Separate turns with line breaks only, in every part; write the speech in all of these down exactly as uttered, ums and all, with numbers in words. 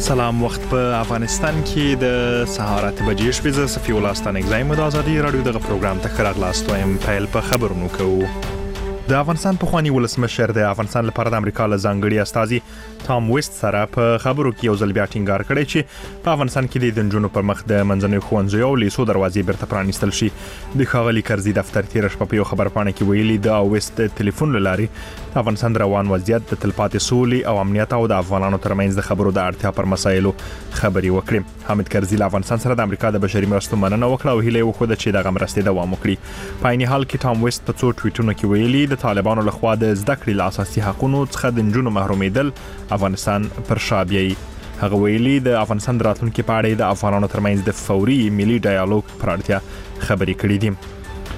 سلام وخت په افغانستان کې د سهار اته بجې شپې ز صفي ولستان اگزایم د ازادي رادیو دغه پروګرام ته خراغلاست وایم پیل په خبرونو کوو. د افغانستان په خواني ولسمشر د افغانستان لپاره د امریکا له ځانګړي استازي ټام ویست سره په خبرو کې یو ځل بیا ټینګار کړی چې په افغانستان کې د جنونو پر مخ د منځنوي ښوونځیو او لیسو دروازې بیرته پرانیستل شي. د ښاغلي کرزي دفتر تیر شپه په یو خبرپاڼه کې ویلي د ویست ټلیفون لاري د افغانستان روان وضعیت د تلپاتې سولې او امنیت او د افغانانو ترمنځ د خبرو د اړتیا پر مسایلو خبري وکړي. حامد کرزي له افغانستان سره د امریکا د بشري مرستو مننه وکړه او هیله وکړه چې دغه مرستې دوام وکړي. په عین حال کې ټام ویست په څو ټویټونو کې ویلي د طالبانو لخوا د زده کړې له اساسي حقوقو څخه د نجونو محرومیدل افغانستان پر شا بیایي. هغه ویلي د افغانستان د راتلونکي په اړه د افغانانو ترمنځ د فوري ملي ډایالوګ پر اړتیا خبري کړې دي.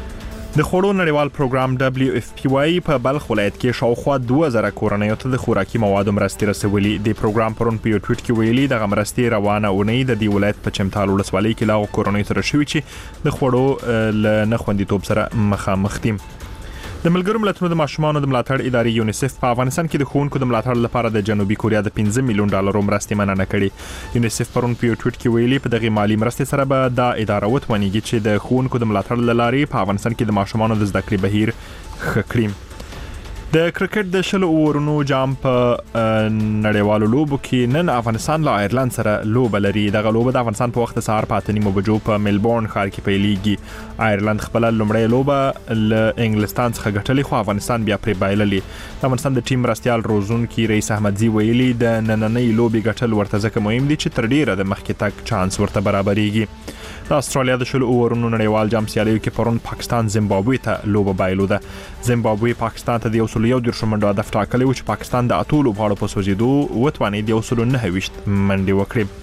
د خوړو نړیوال پروګرام دبليو اف پی واي په بلخ ولایت کې شاوخوا دوه زره کورنیو ته د خوراکي موادو مرستې رسولي. د پروګرام پرون په یو ټویټ کې ویلي د مرستې روانه اونۍ د دې ولایت په چمتال ولسوالۍ کې لاغو کورنیو ته رسوي چې د خوړو له نه خوندیتوب سره مخامخ دي. د ملګرو ملتونو د ماشومانو د ملاتړ ادارې یونیسف په افغانستان کې د ښوونکو د ملاتړ لپاره د جنوبي کوریا د پنځه میلیون ډالرو مرستې مننه کړې. یونیسف پرون په یو ټویټ کې ویلي په دغه مالی مرستې سره به دا اداره وتوانیږي چې د ښوونکو د ملاتړ لارې په افغانستان کې د ماشومانو د زده کړې بهیر ښه کړي. د کرکټ د شلو اورونو جام په نړیوالو لوبو کې نن افغانستان له آیرلند سره لوبه لري. دغه لوبه د افغانستان په وخت سهار په اته نیمو بجو په ملبورن ښار کې پیلېږي. آیرلند خپل لومړی لوبه له انګلستان څخه ګټلې خو افغانستان بیا پرې بایللې. د افغانستان د ټیم مرستیال روزونکي رئیس احمدزي ویلي د نننۍ لوبې ګټل ورته ځکه مهم دي چې تر ډیره د مخکې تګ چانس ورته برابرېږي. د استرالیا د شلو اورونو نړیوال جام سیالیو کې پرون پاکستان زیمبابوې ته لوبه بایلوده. زیمبابوې پاکستان ته د یو سل یو دېرش منډو هدف ټاکلی و چې پاکستان د اتو لوبغاړو په سوځېدو وتوانېد یو سل نهه ویشت منډې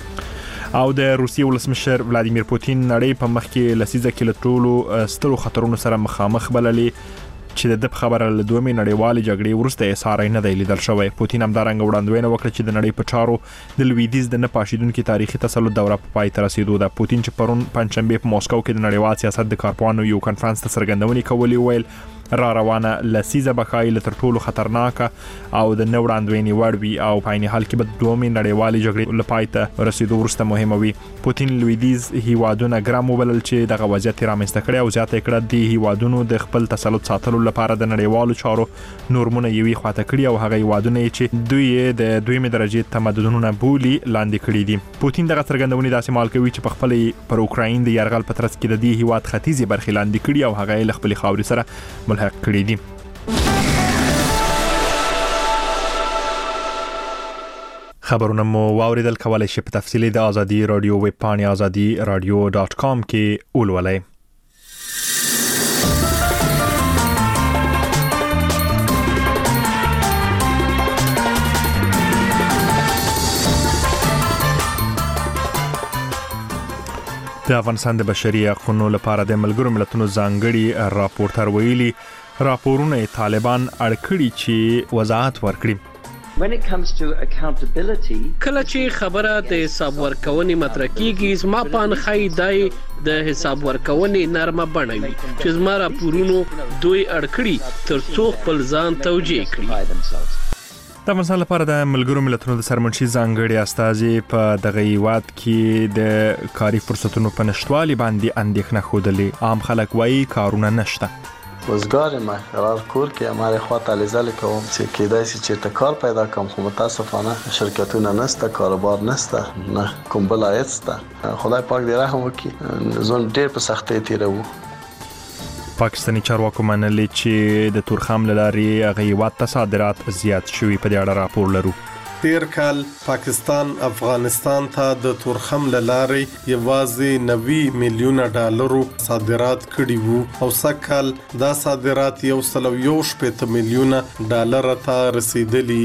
وکړي. او د روسیې ولسمشر ولادیمیر پوتین نړۍ په مخ کې لسیزه کې له ټولو سترو خطرونو سره مخامخ بللې چې د دب خبره له دومې نړیوالې جګړې وروسته یې ساری نه دی لیدل شوی. پوتین همدارنګه وړاندوینه وکړه چې د نړۍ په چارو د لویدیځ د نه پاشیدونکو تاریخي تسلط دوره په پای ته رسیدو ده. پوتین چې پرون پنځشنبه په موسکو کې د نړیوال سیاست د کارپوهانو یو کنفرانس ته څرګندونې کولې ویل را روانه لسیزه بخای له تر ټولو خطرناکه او د نو وړاندوینې وړ وي او په عین حال کې به دومې نړیوالې جګړې له پای ته رسیدو وروسته مهمه وي. پوتین لویدیځ هیوادونه ګرام وبلل چې دغه وضعیت رامنځته کړي او زیاته کړه د هیوادونو د خپل تسلط ساتلو لپاره د نړیوالو چارو نورمونه یوي خواته کړي او هغه هیوادونه چې دوی د دویمه درجه تمدنونه بولی لاندې کړي دي. پوتین دغه څرګندونې داسې مال کوي چې په خپل پر اوکراین د یرغل په ترڅ کې د دې هیواد ختیځي برخې لاندې کړي او هغه له خپل خاورې سره ملحق کړي دي. خبرونه مو واوریدل. کولای شئ په تفصیلی د ازادي رادیو ویب پاڼې ازادي رادیو ډاټ کام کې ولولئ. د افغانستان د بشري حقوقو لپاره د ملګرو ملتونو ځانګړي راپورټر ویلي راپورونه طالبان اړکړي چې وضاحت ورکړي.
When it comes to accountability
کله چې خبره د حساب ورکونې مطرح کیږي زما پان خای دای د حساب ورکونې نرمه بڼوي چې زما راپورونو دوی اړکړي تر څو خپل ځان توجیه کړي.
د افغانستان لپاره د ملګرو ملتونو د سرمنشي ځانګړي استازي په دغه هیواد کې د کاري فرصتونو په نشټوالي باندې اندېښنه ښودلې. عام خلک وایي کارونه نشته.
وزګار ما قرار کور کې اماره خواته لیزل کوم چې کېدای شي چې ته کار پیدا کوم خو متاسفانه شرکتونه نسته کاروبار نسته نه کوم بل عاید. خدای پاک دې رحم وکړي. زون ډېر په سختۍ تیرو.
پاکستاني چارواکو منلي چې د تورخم لاري هغه هیواد ته صادرات زیات شوي. په دې اړه راپور لرو.
تیر کال پاکستان افغانستان ته د تورخم لاري یوازې نوي میلیونه ډالرو صادرات کړي وو او سکهال دا صادرات یو سل یو شپږ میلیونه ډالر ته رسیدلي.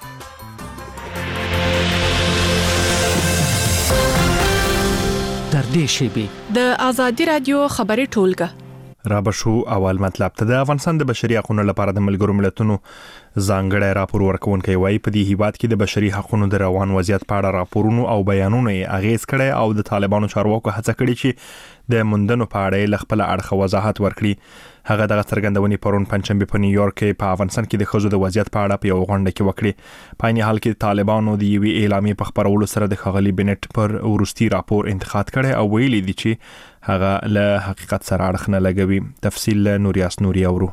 در دې شی
د ازادي رادیو خبري ټولګه
را بشو اول مطلب ته د افغانستان د بشري حقوقو لپاره د ملګرو ملتونو ځانګړی راپور ورکوونکی وایي په دې هیواد کې د بشري حقوقو د روان وضعیت په اړه راپورونو او بیانونه یې اغیز کړي او د طالبانو چارواکو هڅه کړې چې د مندنو په اړه له خپل اړخ وضاحت ورکړي. هغه دغه څرګندونې پرون پنځشنبه په نیویارک کې په افغانستان کې د ښځو د وضعیت په اړه په یو غونډه کې وکړي. په عین حال کې طالبانو د یوې اعلامیې په خبرولو سره د ښاغلي بنت پر وروستي راپور انتقاد کړي او ویلي دي چې هغه له حقیقت سره اړخ نه لګوي. تفصیل نوریاس نوري اورو.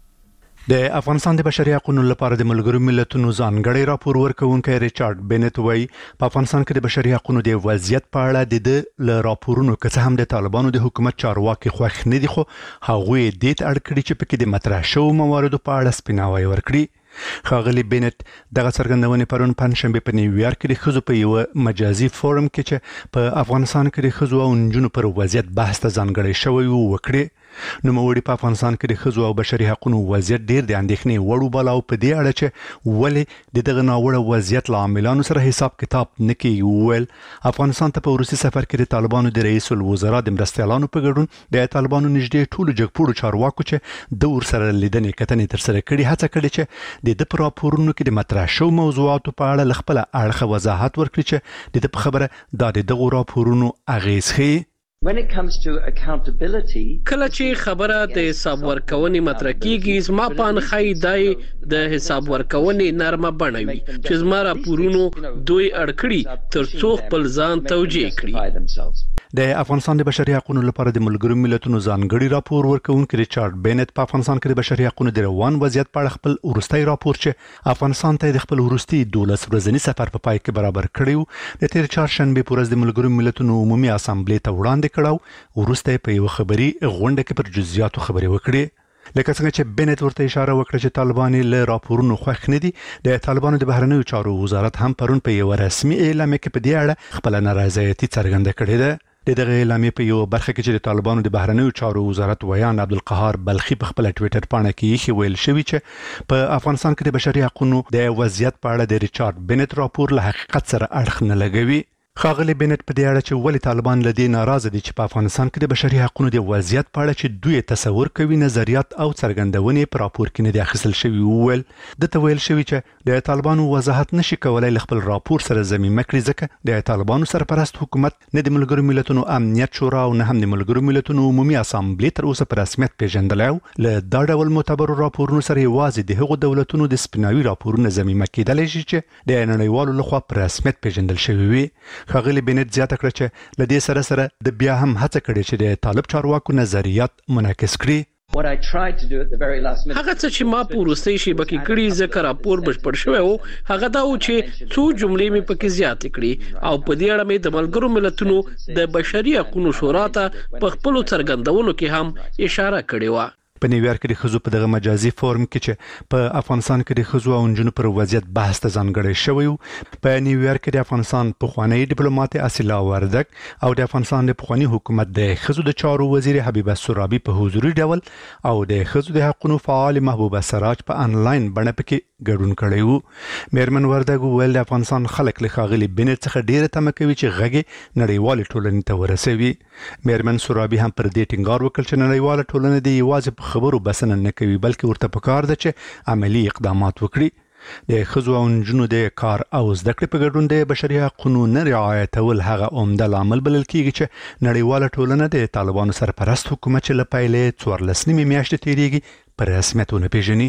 د افغانستان د بشري حقوقو لپاره د ملګرو ملتونو ځانګړی راپور ورکوونکی ریچارډ بنت وایي په افغانستان کې د بشري حقوقو د وضعیت په اړه د ل راپورونو که څه هم د طالبانو د حکومت چارواکي خوښ نه دي خو هغوی د دې اړ کړي چې پکې د مطرح شوو مواردو په اړه سپیناوی ورکړي. ښاغلي بنت دغه څرګندونې پرون پنځشنبه په نیویارک کې د ښځو په یو مجازي فورم کې چې په افغانستان کې د ښځو او نجونو پر وضعیت بحث ته ځانګړی شوی و وکړي. نو موړي په افغانستان کې د ښځو او بشري حقوقو وضعیت ډیر د اندېښنې وړ وباله او په دې اړه چې ولې د دغه ناوړه وضعیت له عاملانو سره حساب کتاب نه کوي. ویل افغانستان ته په وروستي سفر کې د طالبانو د رئیس الوزرا د مرستیالانو په ګډون د طالبانو نږدې ټولو جګپوړو چارواکو چې د ورسره لیدنې کتنې تر سره کړي هڅه کړې چې د د په راپورونو کې د مطرح شو موضوعاتو په اړه خپل اړخ وضاحت ورکړي چې د په خبره د دغه راپورونو اغیز ښيي.
When it comes to accountability,
کله چې خبره د حساب ورکونې مطرح کیږي زما پان خای دای د حساب ورکونې نرمه بڼوي چې زما راپورونو دوی اړکړي ترڅو خپل ځان توجیه کړي.
د افغانستان د بشري حقوقو لپاره د ملګرو ملتونو ځانګړي راپور ورکوونکی ریچارډ بنت په افغانستان کې د بشري حقوقو د روان وضعیت په اړه خپل وروستي راپور چې افغانستان ته د خپل وروستي دولس ورځنی سفر په پای کې برابر کړیو د تیر چهارشنبه په ورځ د ملګرو ملتونو عمومي اسامبلې ته وړاندې کړو. ورسته په یو خبري غونډه کې پر جزئیاتو خبري وکړي. لکه څنګه چې بنت ورته اشاره وکړه چې طالبان له راپورونو خوښ نه دي. د طالبانو د بهرنیو چارو وزارت هم پرون په یو رسمي اعلامیه کې په دې اړه خپل نارضایتي څرګنده کړې ده. د دغه اعلامیې په یو برخه کې چې د طالبانو د بهرنیو چارو وزارت ویان عبدالقهار بلخي په خپل ټوئیټر باندې کې ویل شوی چې په افغانستان کې د بشري حقوقو د وضعیت په اړه د ریچارډ بنت راپور له حقیقت سره اړخ نه لګوي. ښاغلي بنت په دې اړه چې ولې طالبان له دې ناراضه دي چې په افغانستان کې د بشري حقوقو د وضعیت په اړه چې دوی تصور کوي نظریات او څرګندونې په راپور کې نه دي اخیستل شوی. وویل د تویل شوی چې د طالبانو وضاحت نشي کولای خپل راپور سره ضمیمه کړي ځکه د طالبانو سرپرست حکومت نه د ملګرو ملتونو امنیت شورا او نه هم د ملګرو ملتونو عمومي اسامبلې تر اوسه په رسمیت پیژندل او له دا ډول معتبرو راپورونو سره یوازې د هغو دولتونو د سپیناوي راپورونو ضمیمه کېدلی شي چې د نړیوالو لخوا په رسمیت پیژندل شوی وي. ښاغلي بنت زیاته کړه چې له دې سره سره د بیا هم هڅه کړې چې د طالب چارواکو نظریات منعکس کړي.
what I tried to do at the very last minute.
هغه څه چې ما په وروستي شی بکې کړی ځکه راپور بشپړ شوی او هغه دا و چې څو جملې مې پکې زیات کړې او په دې اړه مې د ملګرو ملتونو د بشري حقوقو شورا ته په خپل څرګندونو کې هم اشاره کړې و.
په نیویارک کې د ښځو په دغه مجازي فورم کې چې په افغانستان کې د ښځو او نجونو پر وضعیت بحث ته ځانګړی شوی و. په نیویارک کې د افغانستان پخوانی ډیپلوماټ اصیلا وردک او د افغانستان د پخوانی حکومت د ښځو د چارو وزیر حبیبه سرابي په حضوري ډول او د ښځو د حقوقو فعال محبوبه سراج په انلاین بڼه پکې ګډون کړی و. میرمن وردک ویل د افغانستان خلک له ښاغلي بنت څخه ډیره تمه کوي چې غږی نړیوال ټولنې ته ورسوي. میرمن سرابي هم پر دې ټینګار وکړ چې نړیوال ټولنه د یوازې په خبرو بسنه نه کوي بلکې ورته پکار ده چې عملی اقدامات وکړي. د ښځو او نجونو د کار او زده کړې په ګډون د بشري حقوقو نه رعایتول هغه عمده لامل بلل کیږي چې نړیواله ټولنه د طالبانو سرپرست حکومت چې له پیلې څوارلس نیمې میاشتې تیریږي پر رسمیت ونه پیژني.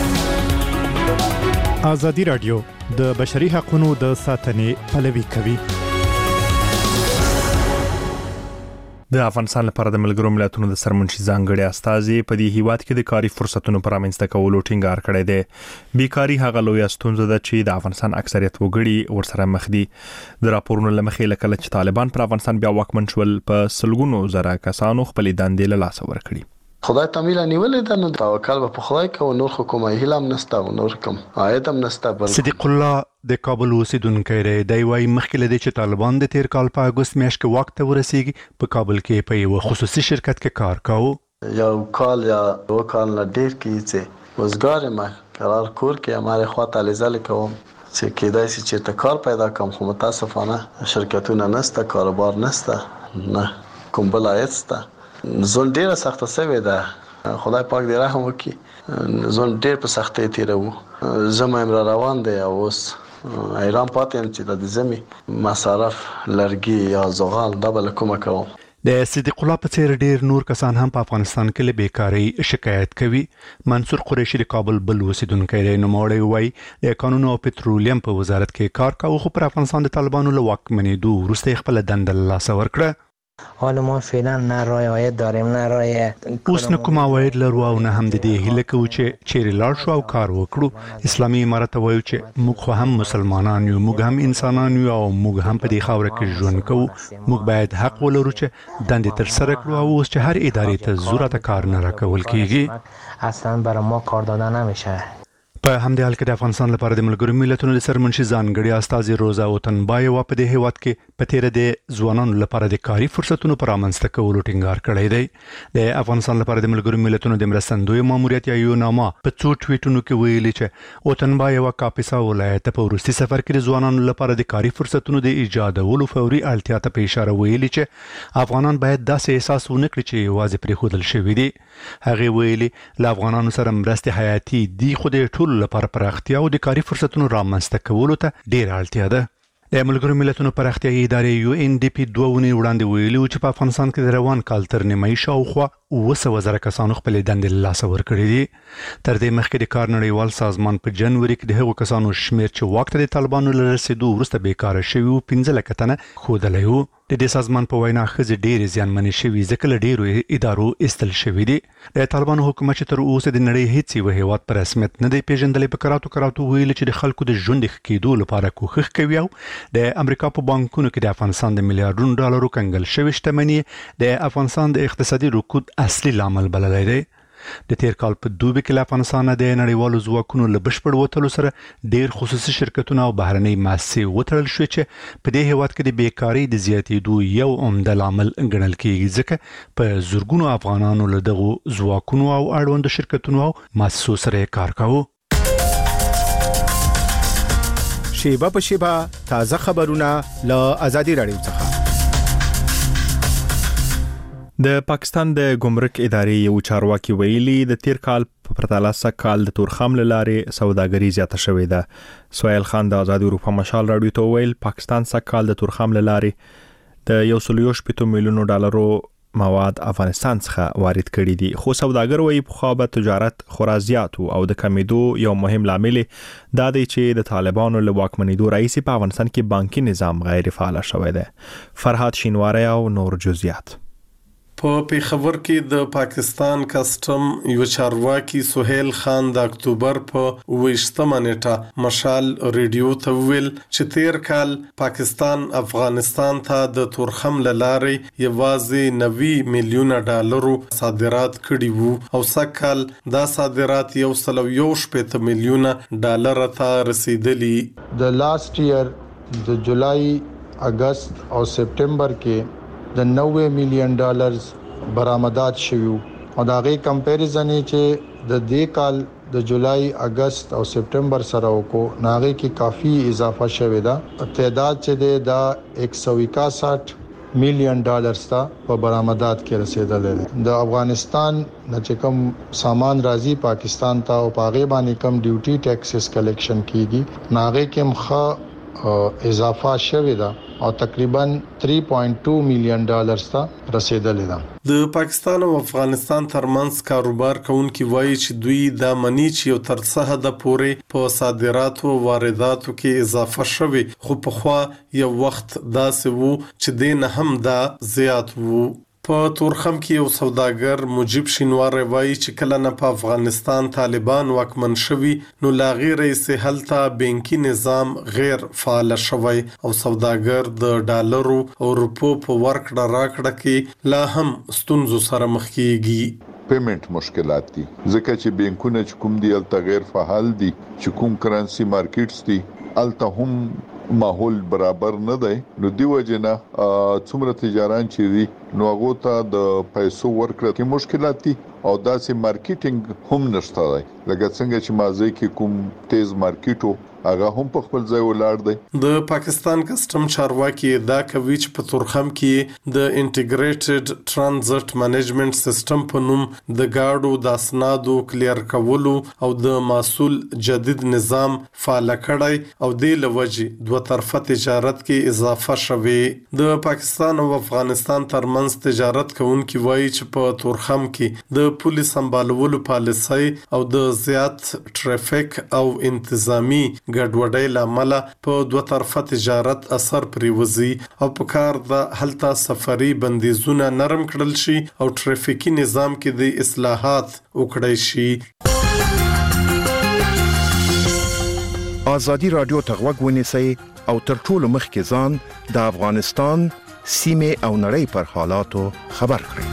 ازادي راډیو د بشري حقوقو د ساتنې پلوي کوي.
د افغانستان لپاره د ملګرو ملتونو د سرمنشي ځانګړي استازي په دې هیواد کې د کاري فرصتونو پر رامنځته کولو ټینګار کړی دی. بیکاری هغه لوی ستونزه ده چې د افغانستان اکثریت وګړي ورسره مخ دي. د راپورونو لمخې لکه چې طالبان پر افغانستان بیا واکمن شول په سلګونو زره کسانو خپل دندې له لاسه ورکړي.
خدای تعالی نیولې ده نو توکل په خدای کو نور حکومت هیلم نسته او نور کوم عایدم نسته. بل
صدیق الله د کابل اوسیدونکو دی دی وايي مخکې لدی چې طالبان د تیر کال په اگست میاشت کې وخت ته ورسیږي په کابل کې په یو خصوصي شرکت کې کار کاوه.
یو کال یا دو کال نه ډیر کې چې وزګار ما قرار کور کې امره خوا تعالی زل کوم چې کېدای شي چې تکار پیدا کوم خو متاسفانه شرکتونه نسته کاروبار نسته نه کوم بلایسته زون ډیره سخته سوي ده. خدای پاک دې رحم وکړي. زون ډیر په سختۍ تیرو زما امر روان دی او اوس ایران پاتې چې د زمي مصرف لرګي یا زغال دبل کومه کوم.
د صدیق الله په څیر ډیر نور کسان هم په افغانستان کې له بیکاری شکایت کوي. منصور قریشي د کابل بل اوسیدونکی دی. نوموړی وایي د کانونو او پټرولیم په وزارت کې کار کاوه، خو پر افغانستان د طالبانو له واکمنېدو وروسته خپل دنده له لاسه ورکړه.
حالا ما فعلا نه رای عاید داریم نه رای
اوس نه کوم عواید لرو او نه هم د دې هیله کوو چې چیرې لاړ شو او کار وکړو. اسلامي امارت وایي چې موږ خو هم مسلمانان یو، موږ هم انسانان یو او موږ هم په دې خاوره کې ژوند کوو. موږ باید حق ولرو چې دندې تر سره کړو او اوس چې هر ادارې ته ضرورت کار نه راکول کیږي.
اصلا برای ما کار داده نمیشه.
په همدې حال کې د افغانستان لپاره د ملګرو ملتونو د سرمنشي ځانګړي استازي روزا اوتنبایوا په دې هیواد کې په تیر د ځوانانو لپاره د کاري فرصتونو پر رامنځته کولو ټینګار کړی دی. د افغانستان لپاره د ملګرو ملتونو د مرستندوی ماموریت یا یوناما په څو ټویټونو کې ویلي چې اوتنبایوا کاپیسا ولایت په وروستي سفر کې د ځوانانو لپاره د کاري فرصتونو د ایجادولو فوري اړتیا ته په اشاره ویلي چې افغانان باید داسې احساس ونه کړي چې یوازې پرېښودل شوي دي. هغه ویلي له افغانانو سره مرستې حیاتي دي، خو د ټولو لپاره پراختیا او د کاري فرصتونو رامنځته کولو ته ډېره اړتیا ده. د ملګرو ملتونو پراختیایي ادارې یو ان ډي پی دوه اونۍ وړاندې ویلي و چې په افغانستان کې د روان کال تر نیمایي شاوخوا اوه سوه زره کسانو خپلې دندې له لاسه ورکړې دي. تر دې مخکې د کار نړیوال سازمان په جنوري کې د هغو کسانو شمېر چې واک ته د طالبانو له رسېدو وروسته بیکاره شوي وو پنځه لکه تنه ښودلی و. د دې سازمان په وینا ښځې ډېرې زیانمنې شوي ځکه له ډېرو ادارو ایستل شوي دي. د طالبانو حکومت چې تر اوسه د نړۍ هیڅ یو هیواد په رسمیت نه دی پیژندلی په کراتو کراتو ویلي چې د خلکو د ژوند ښه کېدو لپاره کوښښ کوي او د امریکا په بانکونو کې د افغانستان د میلیارډونو ډالرو کنګل شوې شتمني د افغانستان د اقتصادي رکود اصلي لامل بللی دی. د تیر کال په دوبي کې له افغانستان د نړیوالو ځواکونو له بشپړ وتلو سره ډیر خصوصي شرکتونه او بهرنۍ مؤسسې وتړل شوې چې په دې هیواد کې د بیکاری د زیاتېدو یو عمده لامل ګڼل کېږي ځکه په زرګونو افغانانو له دغو ځواکونو او اړوندو شرکتونو او مؤسسو سره کار کاوه.
شیبه په شیبه تازه خبرونه له آزادي رادیو څخه.
د پاکستان د ګمرک ادارې یو چارواکي ویلي د تیر کال په پرتله سږ کال د تورخم له لارې سوداګري زیاته شوې ده. سهیل خان د آزادي اروپا مشال راډیو ته ویل پاکستان سږ کال د تورخم له لارې د یو سل یو شپېته میلیونو ډالرو مواد افغانستان څخه وارد کړي دي، خو سوداګر وایي په خوا به تجارت خورا زیات او د کمیدو یو مهم لامل دا دی چې د طالبانو له واکمنېدو راهیسې په افغانستان کې بانکي نظام غیر فعال شوی دی. فرهاد شینواری او نور جزئیات.
په پیښور کې د پاکستان کسټم یو چارواکي سهیل خان د اکتوبر په اوویشتمه نیټه مشال ریډیو ته ویل چې تیر کال پاکستان افغانستان ته د تورخم له لارې یوازې نوي میلیونه ډالرو صادرات کړي وو او سږ کال دا صادرات یو سل یو شپېته میلیونه ډالر ته رسیدلي.
د لاست ایئر د جولای اگست او سپټمبر کې د نوي میلیون ډالرز برآمدات شوي او دا غي کمپیریزن چې د دې کال د جولای اگست او سپټمبر سره وکړو ناغي کې کافي اضافه شوه دا تعداد چې دا ایک سو اکسٹھ میلیون ډالرز ته په برآمدات کې رسیدل دي. د افغانستان نه چې کوم سامان راځي پاکستان ته او پاغه باندې کم ډیوټي ټیکسز کلیکشن کیږي ناغي کې مخه اضافه شوه دا او تقریبا تھری پوائنٹ ٹو میلیون ډالرز ته رسیدلې ده.
د پاکستان او افغانستان ترمنځ کاروبار کوونکي وایي چې دوی د منی چې یو تر څه حد پورې په صادراتو او وارداتو کې اضافه شوي، خو په خوا یو وخت داسې وو چې دین هم دا زیات وو. په تورخم کې یو سوداګر مجيب شینوار وایي چې کله نه په افغانستان طالبان واکمن شوي نو لا غیر یې هلته بانکي نظام غیر فعال شوی او سوداګر د ډالرو او روپو په ورکړه راکړه کې لا هم ستونزو سره مخ کیږي.
پیمنٹ مشکلات دي ځکه چې بانکونه چې کوم دی الته غیر فعال دي، چې کوم کرنسي مارکیټس دي الته هم ماحول برابر نه دی. نو دی وجنه څومره تجاران چې دي نو هغه ته د پیسو ورکړه کې مشکلات دي او داسې مارکیټینګ هم نشته دی. لکه څنګه چې مازه کې کوم تیز مارکیټو هغه هم په خپل ځای ولاړ دی.
د پاکستان کسٹم چارواکي دا کوي چې په تورخم کې د انټیګریټډ ترانزیت منیجمنت سیستم په نوم د گاډو د اسنادو کلیر کولو او د مسول جدید نظام فعال کړی او د لوجي دوه طرفه تجارت کې اضافه شوه. د پاکستان او افغانستان ترمنځ تجارت کوونکي وایي چې په تورخم کې د پولیس سمبالولو پالیسي او د زیات ټریفیک او انتظامی ګډوډۍ لامل په دوه طرفه تجارت اثر پریوزي او په کار د هلته سفري بندیزونه نرم کړل شي او ټریفیکي نظام کې د اصلاحات وکړای شي.
آزادی رادیو تغوږ ونیسئ او تر ټولو مخکې ځان د افغانستان سیمه او نړۍ پر حالاتو خبر کړئ.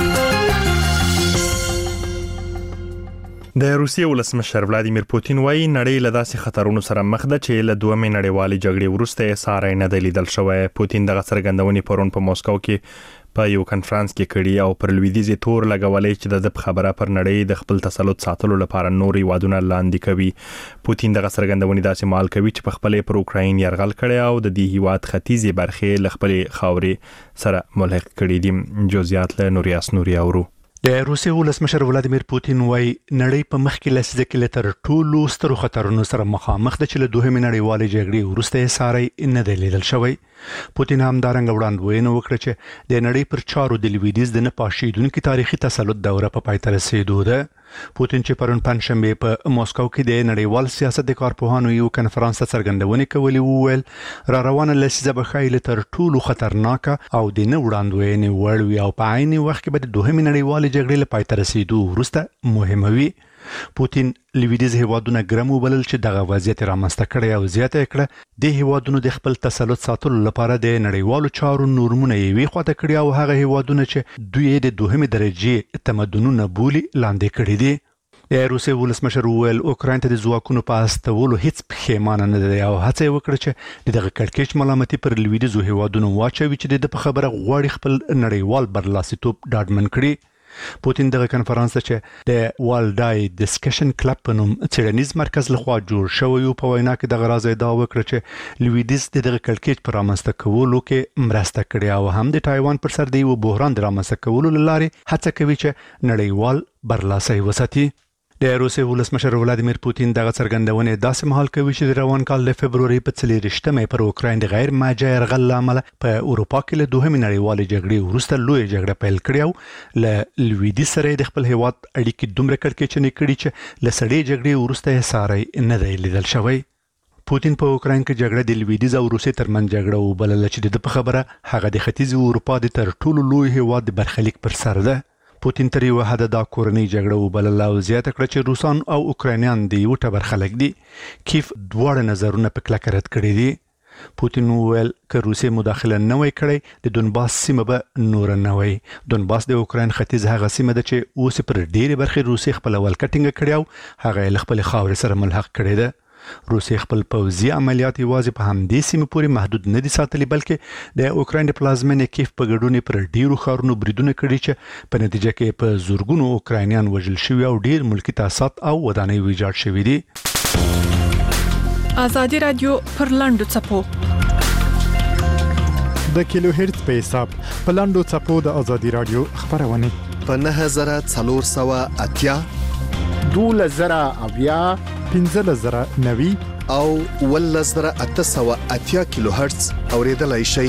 د روسیې ولسمشر ولادیمیر پوتین وايي نړۍ له داسې خطرونو سره مخ ده چې له دومې نړیوالې جګړې وروسته یې ساری نه دی لیدل شوی. پوتین دغه څرګندونې پرون په موسکو کې په یو کنفرانس کې کړي او پر لویدیځ تور لګولې چې د خبره پر نړۍ د خپل تسلط ساتلو لپاره نوري وادونه لاندې کوي. پوتین دغه څرګندونې داسې مال کوي چې په خپل پر اوکراین يرغل کړي او د دې هیواد ختیځي برخې له خپل خاورې سره ملحق کړي دي. جزئیات له نوریاس نوري اورو.
د روسیې ولسمشر ولادیمیر پوتین وايي نړۍ په مخ کې لسیزه کې لتر ټولو سترو خطرونو سره مخامخ ده چې له دوهمې نړیوالې جګړې وروسته یې ساری نه دی لیدل شوی. پوتین هم دارنګ وړاندوینه وکړه چې د نړۍ پر چارو د لویدیځ د نه پاشیدونکو تاریخي تسلط دوره په پای ته رسیدو ده. پوتین چې پرون پنځشنبه په موسکو کې د نړیوال سیاست د کارپوهانو یو کنفرانس ته څرګندونې کولې وویل را روانه لسیزه به خایله تر ټولو خطرناک او د نه وړاندوینې وړ وي او په عین وخت کې به د دوهمې نړیوالې جګړې له پای ته رسیدو وروسته مهمه وي. پوتین لویدیځ هیوادونه ګرم وبلل چې دغه وضعیت رامنځته کړي او زیاته کړه د هیوادونو د خپل تسلط ساتلو لپاره د نړیوالو چارو نورمونه یې وی خواته کړی او هغه هیوادونه چې دوی د دوهمې درجه تمدنونه بولی لاندې کړي دي. د روسیې ولسمشر وویل اوکراین ته د ځواکونو په استولو هیڅ پښیمانه نه دی او هڅه یې وکړه چې دغه کړکېچ ملامتي پر لویدیځو هیوادونو واچوي چې د په خبره غواړي خپل نړیوال برلاسیتوب ډاډمن کړي. پوتین دغه کنفرانس چې د والډای ډسکشن کلب په نوم څېړنیز مرکز لخوا جوړ شوی په وینا کې دغه راز ادعا وکړه چې لویدیځ دغه کړکېچ پر رامنځته کولو کې مرسته کړې او هم د تایوان پر سر د یو بحران د رامنځته کولو لارې هڅه کوي چې نړیوال برلاسي وساتي. د روسیې ولسمشر ولادیمیر پوتین دغه څرګندونې داسې مهال کوي چې د روان کال د فبروري په څلېرویشتمه پر اوکراین د غیر ماجه يرغل لامل په اروپا کې له دوهمې نړیوالې جګړې وروسته لوی جګړه پیل کړې او له لویدیځ سره د خپل هیواد اړیکې دومره کړکېچنې کړې چې له سړې جګړې وروسته یې ساری نه دی لیدل شوی. پوتین په اوکراین کې جګړه د لویدیځ او روسیې ترمنځ جګړه وبلله چې د په خبره هغه د ختیځ اروپا د تر ټولو لوی هیواد د برخلیک پر سر ده. پوتین تر یو حد دا کورنۍ جګړه وبلله او زیاته کړه چې روسان او اوکراینیان د یو ټبر خلک دي. کیف دواړه نظرونه په کلکه رد کړي دي. پوتین وویل که روسیې مداخله نه وای کړې د دونباس سیمه به نور نه وای. دونباس د اوکراین ختیځ هغه سیمه ده چې اوس پر ډېرې برخې روسیې خپل ولکټینګ کړی او هغه له خپل خاورې سره ملحق کړی ده. روسیې خپل پوځي عملیات یوازې په همدې سیمه پورې محدود نه دي ساتلي بلکې د اوکراین د پلازمینې کیف په ګډون پر ډیرو ښارونو بریدونه کړي چې په نتیجه کې په زورګونو اوکراینیان وژل شوي او ډیر ملکی تاسیسات او ودانۍ ویجاړ شوي دي.
آزادی رادیو پر لاندو چپو
د کیلو هرتز په حساب په لاندو چپو د آزادی رادیو خبرونه
په نه هزار څلور سوه اتیا
دوله زره اویا
پنځه زره نوي
او ول زره اته سوه اتیا کیلو هرتز اوریدلای شي.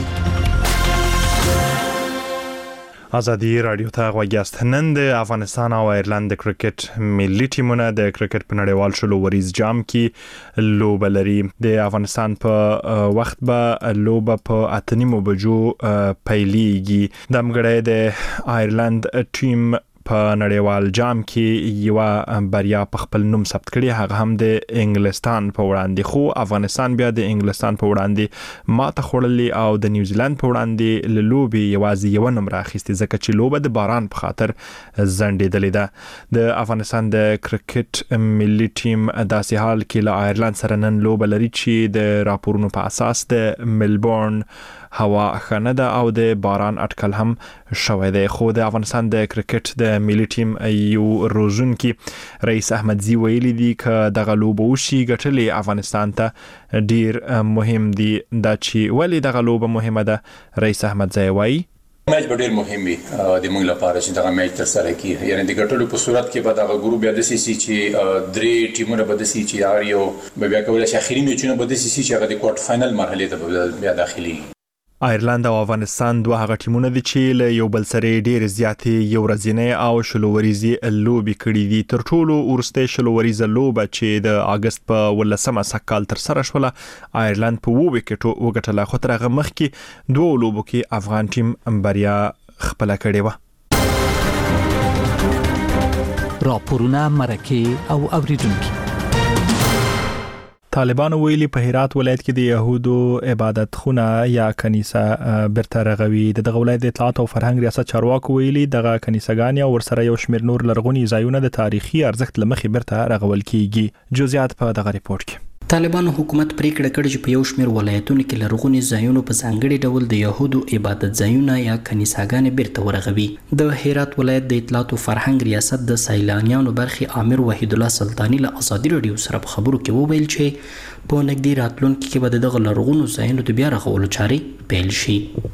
آزادی رادیو ته غوږیاست. نن د افغانستان او ایرلند د کرکټ ملي ټیمونه د کرکټ په نړیوال شلو وریز جام کې لوبه لري. د افغانستان په وخت به لوبه په اته نیمو بجو پیلېږي. د مګړې د ایرلند ټیم په نړیوال جام کې یو بریا په خپل نوم ثبت کړي، هغه هم د انګلستان په وړاندې، خو افغانستان بیا د انګلستان په وړاندې ماته خوړلې او د نیوزیلند په وړاندې له لوبې یوازې یو نمره اخیستې ځکه چې لوبه د باران په خاطر ځنډېدلې ده. د افغانستان د کرکټ ملي ټیم داسې حال کې له ایرلند سره نن لوبه لري چې د راپورونو په اساس د ملبورن هوا ښه نه ده او د باران اټکل هم شوی دی. خو د افغانستان د کرکټ د ملي ټیم یو روزونکي رئیس احمدزي ویلي دي که دغه لوبه وشي ګټلې افغانستان ته ډیر مهم دي. دا چې ولې دغه لوبه مهمه ده رئیس احمدزي وایي
میچ به ډیر مهم وي د موږ لپاره چې دغه میچ تر سره کیږي. یعنی د ګټلو په صورت کې به دغه ګروپ بیا د سي سي چې درې ټیمونه به د سي چې هر یو به بیا کولای شي اخیری میچونه به د سي سي چې هغه د کوارټر فائنل مرحله ته بیا داخلي.
آیرلند او افغانستان دوه هغه ټیمونه دي چې له یو بل سره ډېر زیاتې یو ورځنۍ او شلووريزي لوبې کړې دي. تر ټولو وروستۍ شلووريزه لوبه چې د اگست په ولسمه سکال تر سره شوله آیرلند په وو وکټو وګټله، خو تر هغه مخکې دوه لوبو کې افغان ټیم بریا خپله کړې وه.
راپورونه مرکه او اوریدونکي.
طالبان ویلي په هرات ولایت کې د يهودو عبادت خونه یا کنيسه برته رغوي. دغه ولایت د اطلاعات او فرهنګ ریاست چارواکو ویلي دغه کنيسهګان او ورسره یو شمېر نور لرغوني ځایونه د تاریخي ارزښت لمخې برته رغول کیږي. جزئیات په دغه ریپورت کې.
طالبانو حکومت پریکړه کړې چې په یو شمېر ولایتونو کې لرغوني ځایونو په ځانګړي ډول د يهودو عبادت ځایونه یا کنيساګانې بیرته ورغوي. د هرات ولایت د اطلاعات او فرهنګ ریاست د سیلانیانو برخې امیر وحید الله سلطانی له ازادي رادیو سره په خبرو کې وویل چې په نږدې راتلونکي کې به دغه لرغونو ځایونو د بیا رغولو چارې پیل شي.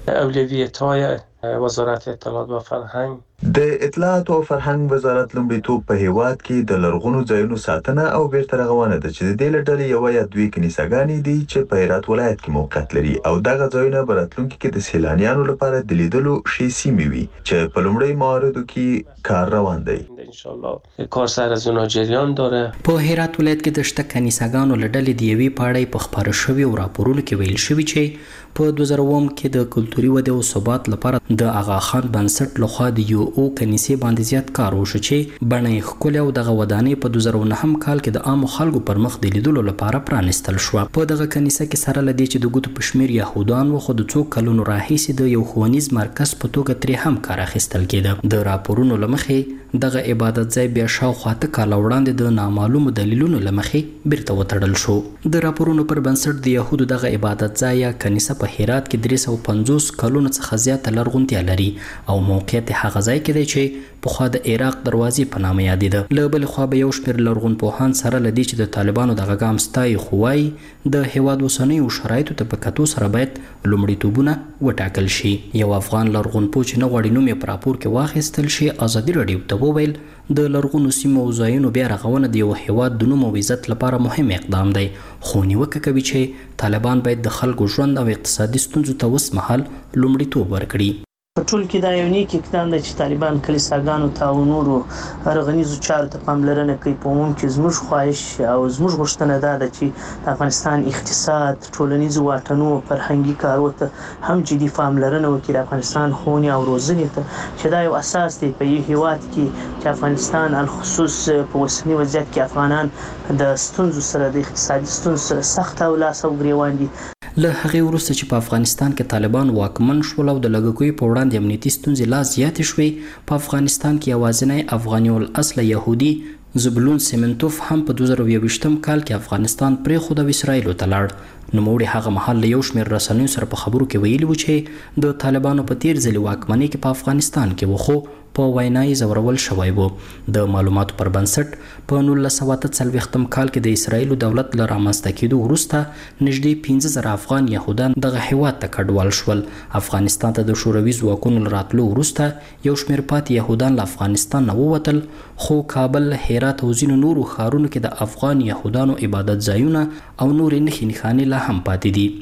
اولویت‌های وزارت اطلاعات و فرهنگ
د اطلاعات او فرهنګ وزارت لومړیتوب په هیواد کې د لرغونو ځایونو ساتنه او بیرته رغونه ده چې د دې لړۍ یو یا دوی کنيساګانې دي چې په هرات ولایت کې موقعیت لري او دغه ځایونه په راتلونکي کې د سیلانیانو لپاره د لیدلو شي سیمې وي چې په لومړی مواردو کې کار روان دی.
ان شاء الله کار سر از اونها جریان داره.
په هرات ولایت کې د شته کنيساګانو لړۍ د یوې پاړۍ په خبره شوی او راپورونو کې ویل شوی چې په دوه زره اووه کې د کلتوري ودې او ثبات لپاره د اغا خان بنسټ لخوا د یو او کنيسې باندې زیات کار وشو چې بڼه یې ښکلې او دغه ودانۍ په دوه زره نهم کال کې د عامو خلکو پر مخ د لیدلو لپاره پرانستل شوه. په دغه کنيسه کې سره لدې چې د ګوتو په شمېر یهودان و خو د څو کلونو راهیسې د یو ښوونیز مرکز په توګه ترې هم کار اخیستل کېده. د راپورونو له مخې دغه عبادت ځای بیا شاوخوا اته کاله وړاندې د نامعلومو دلیلونو له مخې بیرته وتړل شو. د راپورونو پر بنسټ د یهودو دغه عبادت ځای یا کنيسه په هرات کې درې سوه پنځوس کلونو څخه زیاته لرغونتیا لري او موقعیت هغه ځای کې دی چې پخوا د عراق دروازې په نامه یادېده. له بلې خوا به یو شمېر لرغونپوهان سره له دې چې د طالبانو دغه ګام ستایي خو وایي د هېواد اوسنیو شرایطو ته په کتو سره باید لومړیتوبونه وټاکل شي. یو افغان لرغونپوه چې نه غواړي نوم یې په راپور کې واخیستل شي ازادي راډیو ته وویل د لرغونو سیمو او ځایونو بیا رغونه د یو هېواد د نوم او عزت لپاره مهم اقدام دی، خو نیوکه کوي چې طالبان باید د خلکو ژوند او اقتصادي ستونزو ته اوس مهال لومړیتوب ورکړي.
په ټول کې دا یو نیک اقدام دی چې طالبان کلیساګانو ته او نورو رغنیزو چارو ته پاملرنه کوي. په عموم کې زموږ خواهش او زموږ غوښتنه دا ده چې د افغانستان اقتصاد، ټولنیزو واټنو، فرهنګي کارو ته هم جدي پاملرنه وکړي. د افغانستان ښوونې او روزنې ته چې دا یو اساس دی په یو هیواد کې چې افغانستان الخصوص په اوسني وضعیت کې افغانان د ستونزو سره د اقتصادي ستونزو سره سخت او لاس او ګریوان دي.
له هغې وروسته چې په افغانستان کې طالبان واکمن شول او د لږکیو په وړاندې امنیتي ستونزې لا زیاتې شوې، په افغانستان کې یوازینی افغاني الاصله یهودي زبلون سیمنتوف هم په دوه زره یوویشتم کال کې افغانستان پرېښود او اسرائیلو ته لاړ. نوموړي هغه مهال له یو شمېر رسنیو سره په خبرو کې ویلي و چې د طالبانو په تیر ځلې واکمنۍ کې په افغانستان کې و خو په وینا یې ځورول شوی و. د معلوماتو پر بنسټ په نولس سوه اته څلوېښتم کال کې د اسرائیلو دولت له رامنځته کېدو وروسته نږدې پنځه زره افغان یهودان دغه هېواد ته کډوال شول. افغانستان ته د شوروي ځواکونو له راتلو وروسته یو شمېر پاتې یهودان له افغانستان نه ووتل، خو کابل، هرات او ځینو نورو ښارونو کې د افغان یهودانو عبادت ځایونه او نورې نښې نښانې لا هم پاتې دي.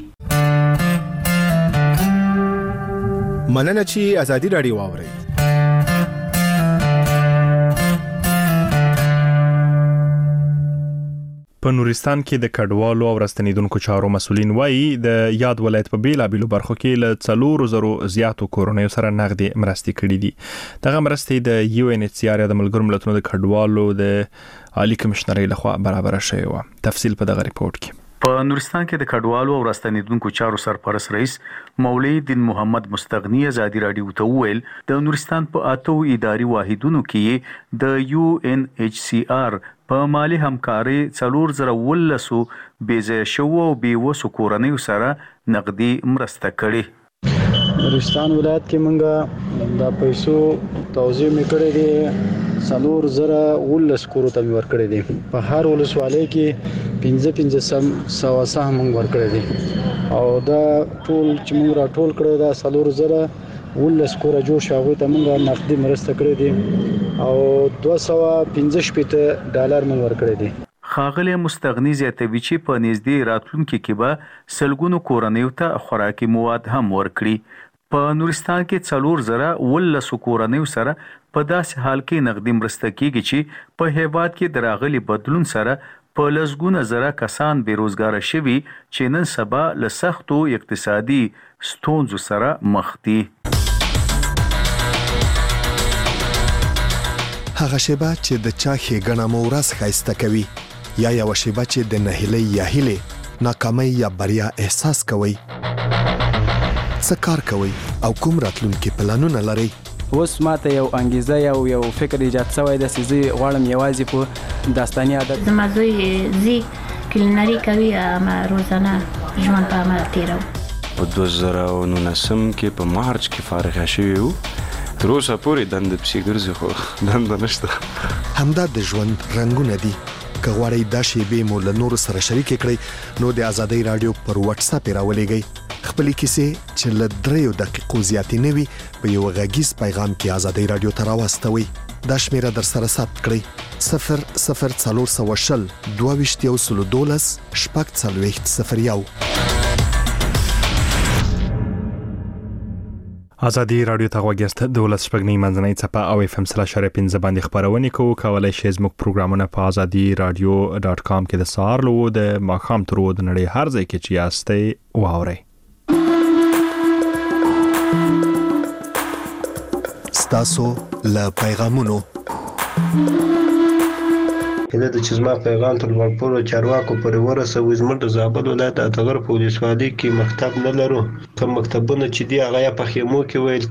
مننه چې ازادي راډیو واورئ.
په نورستان کې د کډوالو او راستنیدونکو چارو مسولین وایي د یاد ولایت په بیلابیلو برخو کې له څلورو زرو زیاتو کورنیو سره نغدي مرستې کړې دي. دغه مرستې د یو ان ایچ سی آر د ملګرو ملتونو د کډوالو د عالی کمشنرۍ لخوا برابر شوی و. تفصیل په دغه ریپورت کې.
په نورستان کې د کډوالو او راستنیدونکو چارو سرپرست رئیس مولوی دین محمد مستغنی ازادي راډیو ته وویل د نورستان په اتو اداري واحدونو کې د یو ان ایچ سی آر په مالی همکاري څلور زره ولسو بېځایه شوو او بېوسو کورنیو سره نقدي مرسته کړې.
نورستان ولایت کې مونږه د پیسو توزیع میکړې دي څلور زره ولس کورو ته ورکړې دي په هر ولسوالۍ کې پنځه پنځه سم سوا سهم مونږ ورکړې دي او دا ټول چې مونږ راټول کړو دا څلور زره ولس کور جوړ شاوې ته مونږ نقدي مرسته کړې دي او دوه سوه پنځه شپږ ډالر مونږ ورکړې دي.
خاغلی مستغنی زیاتوي چې په نږدې راتلونکي کې به سلګونو کورنیو ته خوراکي مواد هم ورکړي. په نورستان کې څلور زره ولس کورنیو سره په داسې حال کې نقدي مرسته کیږي چې په هیواد کې د راغلي بدلون سره په لسګونه زره کسان بیروزګار شوي چې نن سبا له سختو اقتصادي ستونزو سره مخ دي.
هغه شیبه چې د چا ښېګڼه مو ورځ ښایسته کوي یا یوه شیبه چې د نهیلۍ یا هیلې ناکامۍ یا بریا احساس کوئ. څه کار کوئ او کوم راتلونکي پلانونه لرئ؟
اوس ماته یو انګیزه یو یو فکر ایجاد شوی دی چې زه غواړم یوازې په داستاني عادت
زما زوی زی کلینري کوي اما روزانه ژوند په عمل تیرو.
په دوه زره او نولسم کې په مارچ کې فارغ شوی وو. تر اوسه پورې دنده پسې ګرځي خو دنده نشته.
همدا د ژوند رنګونه دي. که غواړئ دا شیبې مو له نورو سره شریکې کړئ نو د ازادۍ راډیو پر واتس اپ یې راولېږئ. خپلې کیسې چې له دریو دقیقو زیاتې نه وي په یو غږیز پیغام کې ازادۍ راډیو ته راواستوئ. دا شمیره در سره ثبت کړئ صفر صفر څلور سوه شل دوه ویشت یو سلو دولس شپږ څلوېښت صفر یو.
ازادي رادیو ته غوږیاست د ولس شپږنۍ منځنۍ څپه او اف ام سلا شر پنځه باندې خبرونه کوو. کولای شئ زموږ پروګرامونه په ازادي رادیو ډاټ کام کې د سهار لو د ماښام تر د نړۍ هر ځای کې چې یاستئ واورئ.
ستاسو له پیغامونو
کله چې زما پیغام تر لوړپوړو چارواکو پورې ورسوي زموږ د زابل ولایت اتغر په ولسوالۍ کې مکتب نه لرو. کوم مکتبونه چې دي هغه یا په خیمو کې ویل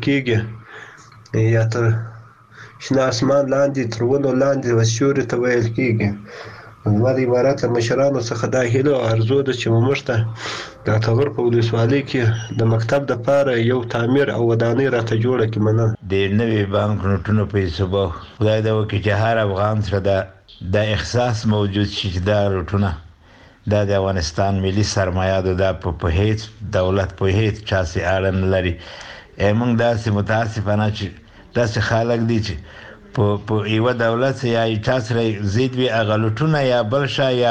کېږي یا تر شنه اسمان لاندې تر ونو لاندې وسیوري ته ویل کېږي. زما د امارات له مشرانو څخه دا هیله او ارزو ده چې موږ ته د اتغر په ولسوالۍ کې د مکتب دپاره یو تعمیر او ودانۍ راته جوړه کړي. مننه.
د نوي بانک نوټونو پیسو به خدای دا وکړي چې هر افغان سره دا د احساس موجود شي چې دا روټونه دا د افغانستان ملي سرمایه ده. دا په هیڅ دولت په هیڅ چا سي اړه نه لري. موږ داسې متاسفانه چې داسې خلک دي چې په یوه دولت یا چا سره زید وي هغه لوټونه یا بل شی یا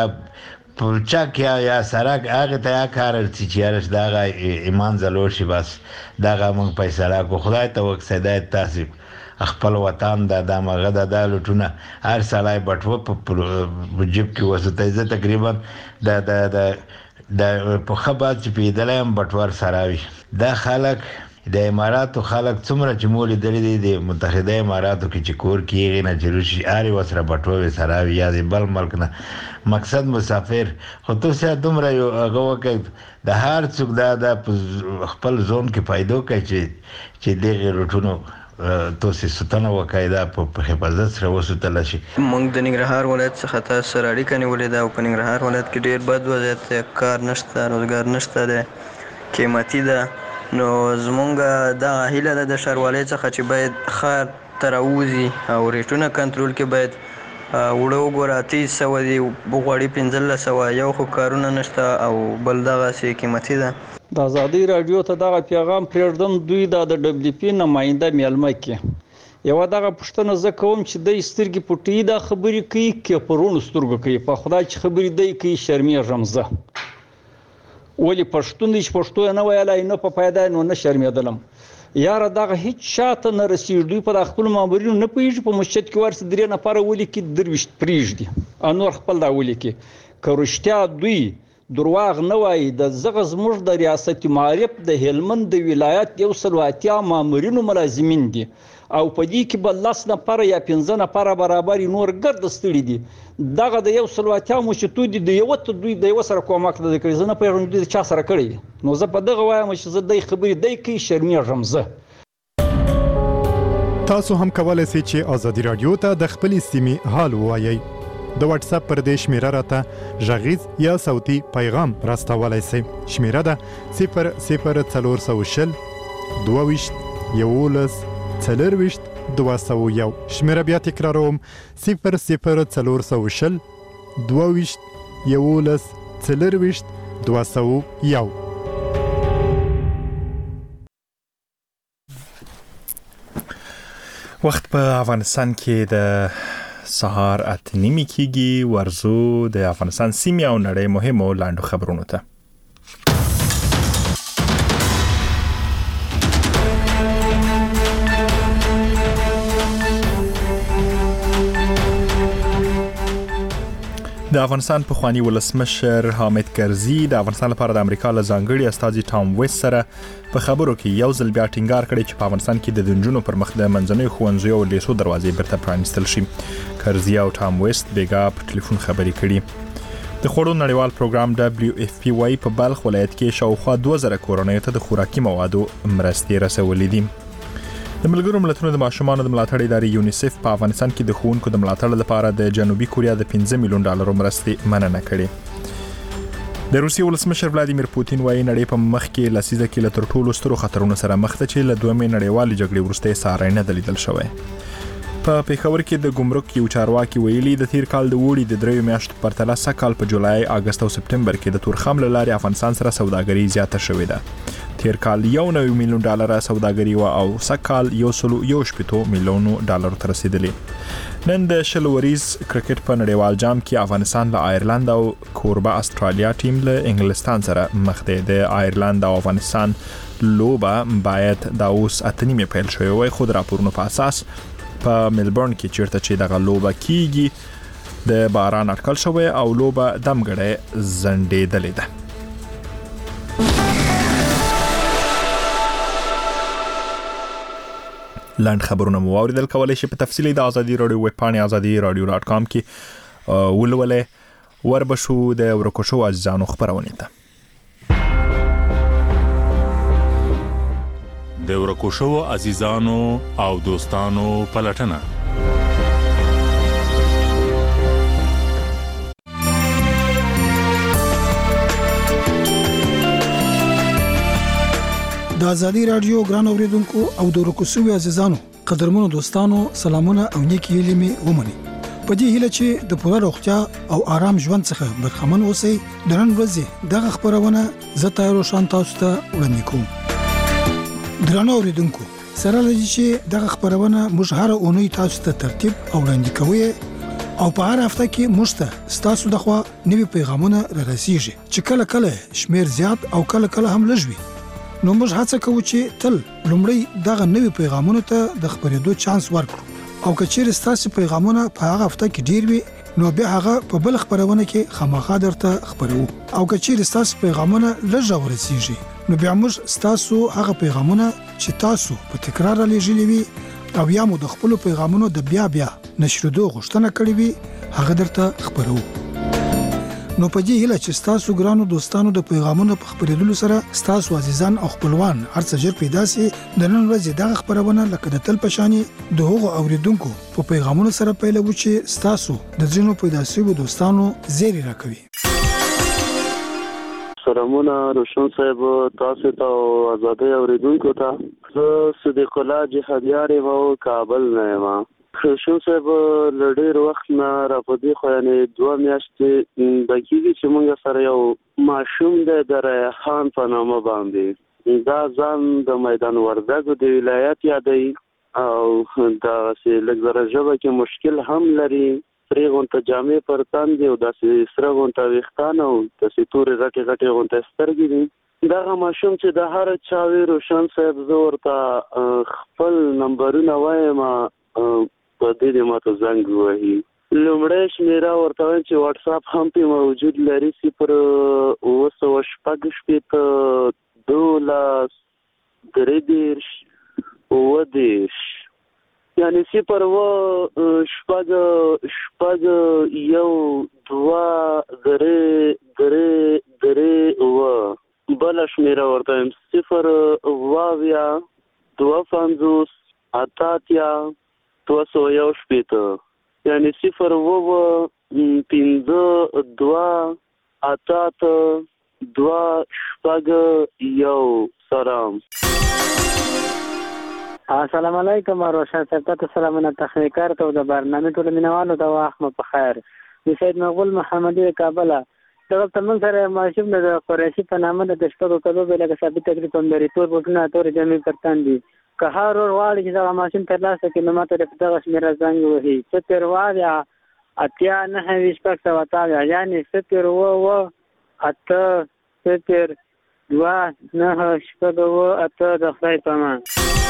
پلچک یا یا سړک هغې ته یا کار ارسي چې یاره د هغه ایمان ځلور شي بس دغه موږ فیصله کړو. خدای ته وکړئ دا تاسې خپل وطن دا د مغه د دا لوټونه هر سړی بټوه په جیب کې وسوتی. زه تقریبا د د د په ښه باد چې پیدلی یم بټوار سره وي. دا خلک د اماراتو خلک څومره چې مو لیدلي دي د متحده اماراتو کې چې کور کې هغې نه چې روشي هر یو ورسره بټوې سره وي یا د بل ملک نه مقصد مسافر. خو تاسې دومره یو هغه وکړئ د هر څوک دا د خپل زون کې پیدا کړئ چې چې دغې روټونو تاسې ستنه وکړئ دا په حفاظت سره وساتله شي.
موږ د ننګرهار ولایت څخه تاسو سره اړیکه نیولې ده او په ننګرهار ولایت کې ډېر بد وضعیت دی. کار نشته، روزګار نشته دی، قیمتي ده. نو زمونږ دا هیله ده د ښاروالۍ څخه چې باید ښار ته راووځي او ریټونه کنټرول کې باید وړه وګوره اته سوه دي وغواړي پنځلس سوه یو خو کارونه نشته او بل دغسې قیمتي ده.
د ازادۍ راډیو ته دغه پیغام پرېږدم دوی دا د ډبلیو پي نماینده میلمه کې یوه دغه پوښتنه زه کوم چې دی سترګې پټوي دا خبرې کوي که په روڼو سترګو کوي. په خدای چې خبرې دی کوي شرمېږم زه. ولې پښتون دی چې پښتو یې نه ویلی نه په پیدا نو نه شرمېدلم. یاره دغه هیڅ شاته نه رسېږي. دوی په خپلو مامورینو نه پوهېږي. په مسجد کې ورسې درې نفره ولیکي درویشت پرېږدي او نور خپل دا ولیکي. که رښتیا دوی درواغ نه وایي د زغه زموږ د ریاست معارف د هلمند د ولایت یو سل او اتیا مامورینو ملازمین دي او په دې کې به لس نفره یا پنځه نفره برابر نور ګرد ستړي دي. دغه د یو سل او اتیا مشتو دي د یوه ته دوی د یوه سره کومک نه دی کړی. زه نه پوهېږم دوی د چا سره کړی دی. نو زه په دغه وایم چې زه دی خبرې دی کوي شرمېږم زه.
تاسو هم کولای شئ چې ازادي راډیو ته د خپلې سیمې حال ووایئ. د واتس اپ پر دې شمیره راته غږیز یا صوتي پیغام راستولی شئ. شمیره ده صفر صفر څلور سوه شل دوه ویشت یولس څلرویشت دوه سوه یو. شمیره بیا تکراروم: صفر صفر څلور سوه شل دوه ویشت یولس څلرویشت دوه سوه یو.
وخت په افغانستان کې د سهار اته نیمې کېږي. ورزو د افغانستان سیمې او نړۍ مهمو لاندو خبرونو ته. د افغانستان پخوانی ولسمشر حامد کرزي د افغانستان لپاره د امریکا له ځانګړي استازي ټام ویس سره په خبرو کې یو ځل بیا ټینګار کړی چې په افغانستان کې د نجونو پر مخ د منځنیو ښوونځیو او لیسو دروازې بیرته پرانیستل شي. کرزي او ټام ویس بیګا په ټلیفون خبرې کړي. د خوړو نړیوال پروګرام دبليو اف پی وايي په بلخ ولایت کې شاوخوا دوه زره کورنیو ته د خوراکي موادو مرستې رسولې دي. د ملګرو ملتونو د ماشومانو د ملاتړ ادارې یونیسف په افغانستان کې د ښوونکو د ملاتړ لپاره د جنوبي کوریا د پنځه میلیون ډالرو مرستې مننه کړې. د روسیې ولسمشر ولادیمیر پوتین وايي نړۍ په مخ کې لسیزه کې له تر ټولو سترو خطرونو سره مخ ده چې له دویمې نړیوالې جګړې وروسته یې ساری نه ده لیدل شوی. په پېښور کې د ګمرک یو چارواکي ویلي د تیر کال د اوړي د دریو میاشتو په پرتله سږ کال په جولای، اګست او سپټمبر کې د تورخم له لارې افغانستان سره سوداګري زیاته شوې ده. تیر کال یو نوي میلیون ډالر سوداګري و او سږ کال یو سلو یو شپېتو میلیونو ډالر ته رسیدلې. نن د شل وریز کرکټ په نړیوال جام کې افغانستان له آیرلند او کوربه استرالیا ټیم له انګلستان سره مخ دی. د آیرلند او افغانستان لوبه باید د اوس اته نیمې پیل شوی وای، خو د راپورونو په اساس په ملبورن کې چیرته چې دغه لوبه کیږي د باران اټکل شوی او لوبه دمګړی زنډېدلې ده. لاند خبرونه مو اوریدل، کولای شئ په تفصیلی د ازادي رادیو ویب پاڼې ازادي رادیو ډاټ کام کې ولولئ. وربشو د ورکو شو عزیزانو خبرونه ته.
د ورکو شو عزیزانو او دوستانو پلټنه.
د ازادي رادیو ګران اوریدونکو او د ورکو شو عزیزانو قدرمنو دوستانو سلامونه او نیکی هیلې مې ومني. په دې هیله چې د پوره روغتیا او آرام ژوند څخه برخمن اوسئ. د نن ورځې دغه خبرونه زه تاسو شان تاسو ته وړاندې کوم. درنو اوریدونکو سره لږ چې دغه خبرونه موږ هر اونۍ تاسو ته ترتیب او وړاندې کوو او په هر هفته کې موږ ته تاسو د خوا نوي پیغامونه را رسیږي چې کله کله شمیر زیات او کله کله هم لږ وي. نو موږ هڅه کوو چې تل لومړی دغه نوي پیغامونه ته د خبرېدو چانس ورکړو او که چیرې تاسو پیغامونه په هغه هفته کې ډیر وي نو بیا هغه په بل خبرونه کې خامخا درته خبرو او که چیرې تاسو پیغامونه لږ ورسیږي نو بیا موږ تاسو هغه پیغامونه چې تاسو په تکرار لېږلي وي او یا مو د خپل پیغامونو د بیا بیا نشریدو غوښتنه کړې وي هغه درته خبرو. نو په دې هیله چې تاسو ګرانو دوستانو د پیغامونو په خبرېدلو سره تاسو عزیزان او خپلوان هرڅه ژر پیدا سي. د نن ورځې دغه خبرونه لکه د تل پشاني د هغو اوریدونکو په پیغامونو سره پیلوي چې تاسو د ځینو پیدا شویو دوستانو زیری راکوي.
سلامونه روشن صاحب، تاسو ته آزادۍ اوریدونکو ته زه صدیق الله جهادیار یم او کابل نه یم. روشن صاحب له ډېر وخت نه راپدې خو یعنې دوه میاشتې د کېږي چې موږ سره یو ماشوم دی د ریحان په نامه باندې دا ځان د میدان وردګو د ولایت یادوي او داسې لږ زره ژبه کې مشکل هم لري. سرې غونته جامې پر تن دي او داسې سره غونته ویښتان او داسې تورې غټې غټې غونته سترګې دي. دغه ماشوم چې د هر چا وي روشن صاحب زه ورته خپل نمبرونه وایم په دې دې ماته زنګ ووهي. لومړی شمېره ورته وایم چې واټساپ هم پې موجود لري صفر اوه سوه شپږ شپېته دولس درې دېرش اووه دېرش یعنی صفر اوه شپږ شپږ یو دوه درې درې درې اووه. بله شمېره ورته وایم صفر اوه اویا دوه پنځوس اته اتیا دوه سوه یو شپېته یعنی صفر اوه پنځه دوه اته اته دوه شپږ یو. سلام.
السلام علیکم روشن صاحب ته سلامونه تخنیکار ته د برنامه ټول مینوالو ته واخمه په خیر د سید مغول محمدي کابل دغه تمن سره ماشوم د قریشي په نامه د شپږو کلو بلګه ثابت تقریبا لري تور بوټونه تور جامې پرتان دي که هر ورواړي چې دا ماشوم تر لاسه کې نو ماته د دغه شمیره زنګ وهي چې تر وایا اتیا نه هیڅ پک څه وتا یعنی ستر و و اته ستر دوا نه شپږ و اته د خدای په امان.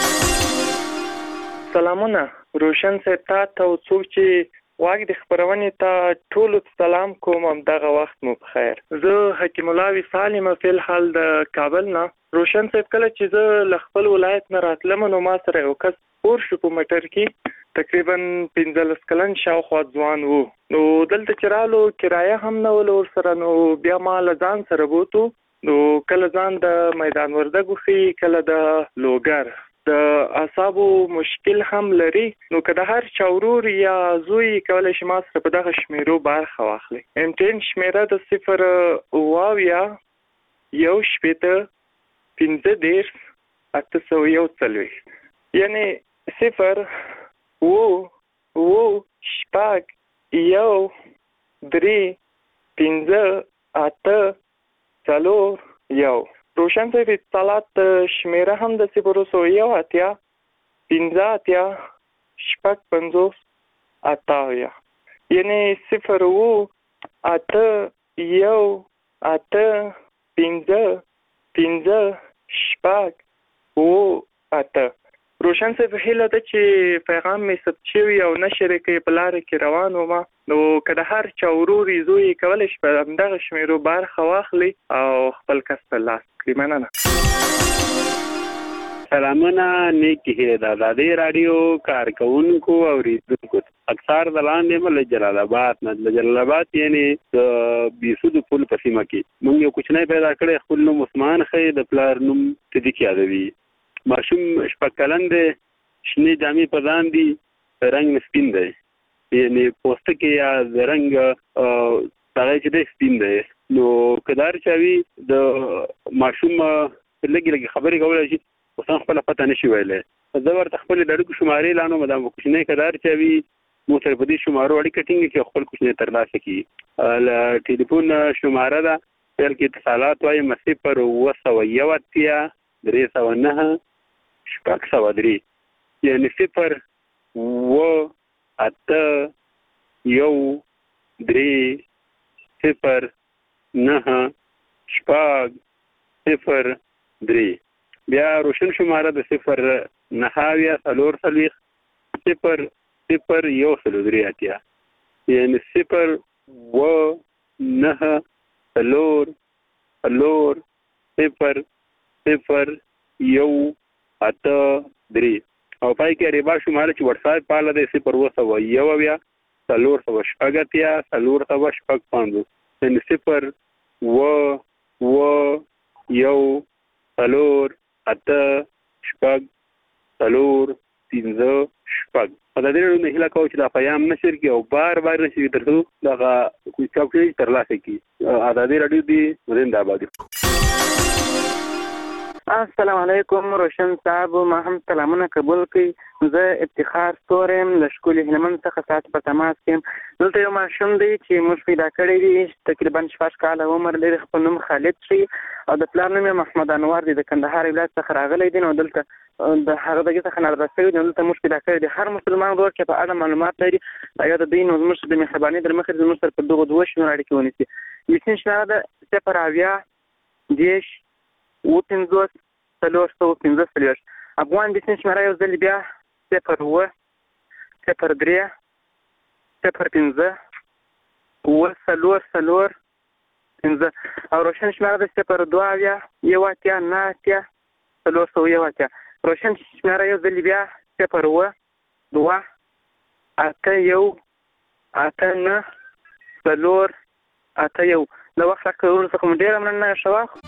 سلامونه روشن صاحب ته ته څوک چې واګ د خبرونې ته ټول سلام کوم هم دغه وخت مو بخیر. زه حکیم الله سالم فل حال د کابل نه. روشن صاحب کله چې زه ل خپل ولایت نه راتلم نو ما سره یو کس اور شو په موټر کې تقریبا پنځلس کلن شاوخوا ځوان وو. نو دلته چرالو کرایه هم نه ول ور سره نو بیا ما لزان سره بوتو نو کله ځان د میدان وردګو خي کله د لوګر د اعصابو مشکل هم لري نو کله هر چورور یا زوی کولای شي ما سره په دغه شمیرو برخه واخلي. امتحان شمیره د صفر واویا یو شپته پنځه دیرش اته سوه یو څلوېښت یعنی صفر وو وو شپږ یو درې پنځه اته څلور یو. روشن صاحب اتصالات شمیره هم د صفر سوه یو اتیا پنځه اتیا شپږ پنځوس اتاویا یعنی صفر وو اته یو اته پنځه پنځه شپږ وو اته. روشن صاحب هیله ده چې پیغام می ثبت شوی او نشر کې په لار کې روان ومه نو کله هر چا وروري زوی کولای شي په دغه شمیرو برخه واخلي او خپل کس ته لاس کړي. مننه.
سلامونه نیکی د آزادۍ رادیو کارکونکو او ریډونکو اکثر د لاندې مل جلال آباد نه د جلال آباد یعنی د بیسود پل په سیمه کې مونږ یو کوچنی پیدا کړی خپل نوم عثمان خې د پلار نوم صدیق یادوي. ماشوم شپږ کلن دی شنې جامې په ځان دي رنګ سپین دی یعنی پوستکی یا د رنګ هغه چې دی سپین دی نو کدار چاوي د ماشوم لګي لګي خبرې کولای شي اوس خپل پته نشي ویلی. زه ورته خپل د اړیکو شمارې لانو مدام کوچنی کدار چاوي مو سره په دې شمارو اړیکه ټینګه کې خپل کوچنی ترلاسه کړي. ل ټلیفون شماره ده پیل کې اتصالات وایي مسیح پر اوه سوه یو اتیا درې سوه نهه شپږ سوه درې یعنی صفر اوه اته یو درې صفر نهه شپږ صفر درې. بیا روشن شماره د صفر نهه څلور څلوېښت صفر صفر یو څلور درې اتیا یعنی صفر اوه نهه څلور څلور صفر صفر یو اته درې او پای کې ریبا شماره چې واتس اپ پاله دی صفر اوه سوه یو اویا څلور سوه شپږ اتیا څلور سوه شپږ پنځوس یعنی صفر اوه اوه یو څلور اته شپږ څلور پنځه شپږ. په دې ډول نه هیله کوم چې دا پیغام نشر کړي او بار بار نشي ترڅو دغه کوم څه ترلاسه کړي. آزادۍ رادیو دی زنده باد.
السلام علیکم روشن صاحب ما هم سلامونه قبول کړئ. زه افتخار ستورم له ښکلي هلمند څخه ستاسو په تماس کې یم. دلته یو ماشوم دی چې موږ پیدا کړی دی تقریبا شپږ کاله عمر لري. خپل نوم خالد شي او د پلار نوم یې محمد انور دی د کندهار ولایت څخه راغلی دی نو دلته د هغه دغه څخه نظر شوی دی دلته موږ پیدا کړی دی. هر مسلمان ورور کې په اړه معلومات لري یا د دین او زموږ د مهرباني در مخې زموږ سره په دغه دوه شنو اړیکې ونیسي. میسین شماره ده صفر اویا دېرش اووه پنځوس څلور سوه پنځه څلوېښت. افغان بیسین شماره یو ځل بیا صفر اووه صفر درې صفر پنځه اووه څلور څلور پنځه او روشن شماره ده صفر دوه اویا یو اتیا نه اتیا څلور سوه یو اتیا. روشن شماره یو ځل بیا صفر اووه دوه اته یو اته نه څلور اته یو. د وخت راکړلو څخه مو ډېره مننه. ښه وخت.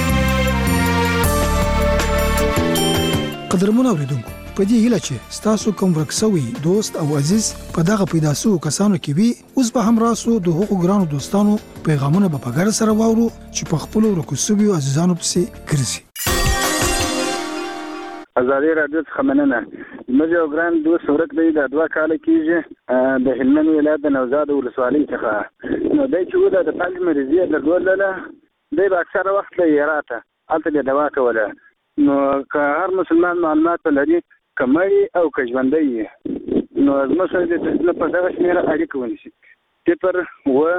قدرمن اوریدونکو په دې هیله چې تاسو کوم ورکسوي دوست او عزیز په دغه پیدا سو کسانو کې وي اوس به هم راسو د حقوق ګرانو دوستانو پیغامونه په پګړ سره واورو چې په خپل ورکسوي عزیزانو پسې ګرځي.
ازادي رادیو څخه مننه. زموږ یو ګران دوست ورک دی د دوه کاله کېږي د هلمند ولایت د نوزاد ولسوالۍ څخه. نو دی چې وده د پالج مریضي درلودله دی به اکثره وخت له هراته هلته به دوا کوله. نو که هر مسلمان معلومات لري که مړی او که ژوندی وي نو زموږ سره د تسلیمه په دغه شمېره اړیکه ونیسي. صفر اووه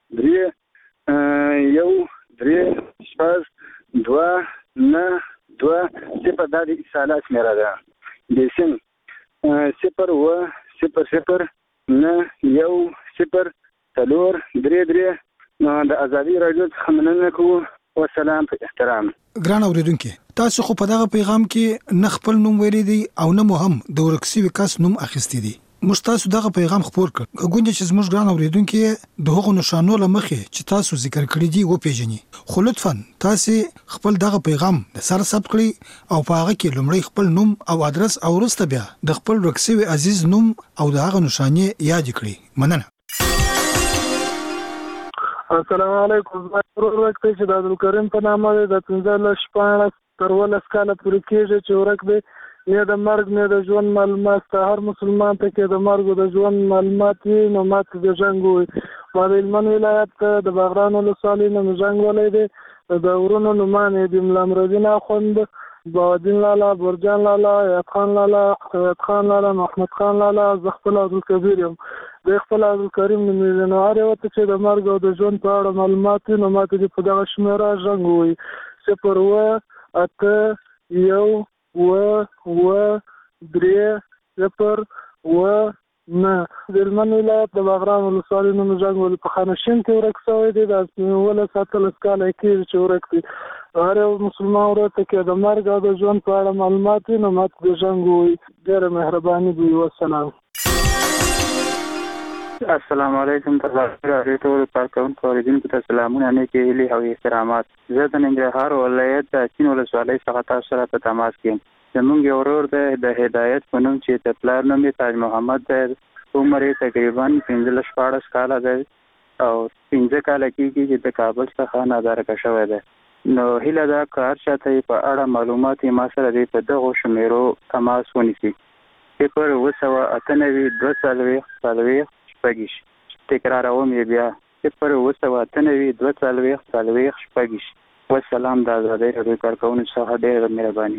درې یو درې شپږ دوه نه دوه صفر دا د اتصالات شمېره ده. د سیم صفر اووه صفر صفر نه یو صفر څلور درې درې. نو د ازادي راډیو څخه مننه کوو. والسلام په احترام.
ګران اوریدونکو تاسو خو په دغه پیغام کې نه خپل نوم ویلي دی او نه مو هم د ورکسي وکاس نوم اخیستی دی. موږ تاسو دغه پیغام خپور کړ. ګوندې چې زموږ ګران اوریدونکو د هغو نشانو لمخې چې تاسو ذکر کړی دی و پیژني. خو لطفاً تاسو خپل دغه پیغام د سره ثبت کړئ او په هغه کې لومړی خپل نوم او ادرس او وروسته بیا د خپل ورکسي عزیز نوم او د هغه نشانې یاد کړئ. مننه.
السلام علیکم. زما ورک دی چې د عبدالکریم په نامه دی د پنځلس شپاړس تر اوولس کاله پورې کېږي چې ورک دی. نه د مرګ نه د ژوند معلومات ته هر مسلمان ته کې د مرګ او د ژوند معلومات وي نو ماته د جنګ وي. ما د هلمند ولایت د باغران ولسوالۍ نه مې جنګ ولی دی. د ورونو نومان یې د ملا نورالدین اخوند، بهاءالدین لالا، برجان لالا، ایاد خان لالا، ایاد خان لالا، محمد خان لالا. زه خپل عبدالکبیر یم. د خپل عبدالکریم نومېږي. نو هر یوه ته چې د مرګ او د ژوند په اړه معلومات وي نو ماته دې په دغه شمېره جنګ وي. صفر اووه اته یو اووه اووه درې صفر اووه نه. د هلمند ولایت د باغران ولسوالۍ نه مې جنګ ولي په خانشین کې ورک شوی دی. د اوولس اتلس کاله یې کېږي چې ورک دی. هر یو مسلمان ورور ته کې د مرګ او د ژوند په اړه معلومات وي نو ماته د جنګ وي. ډېره مهرباني وي. والسلام.
السلام علیکم. تاسو راځي ټول کارکونکو اوریدونکو ته سلامونه نیکې هیلې او احترامات. زه د ننګرهار ولایت د اچین ولسوالۍ څخه تاسو سره په تماس کې یم. زموږ یو ورور دی د هدایت په نوم چې د پلار نوم یې تاج محمد دی. عمر یې تقریبا پنځلس شپاړس کاله دی او پنځه کاله کېږي چې د کابل څخه نادارکه شوی دی. نو هیله ده که هر چا ته یې په اړه معلومات یې ما سره دی په دغو شمېرو تماس ونیسي. صفر اووه سوه اته نوي دوه څلوېښت څلوېښت شپږ. تکراروم یې بیا صفر اووه سوه اته نوي دوه څلوېښت څلوېښت شپږ. والسلام. د ازادۍ راډیو کارکوونکو څخه ډېره مهرباني.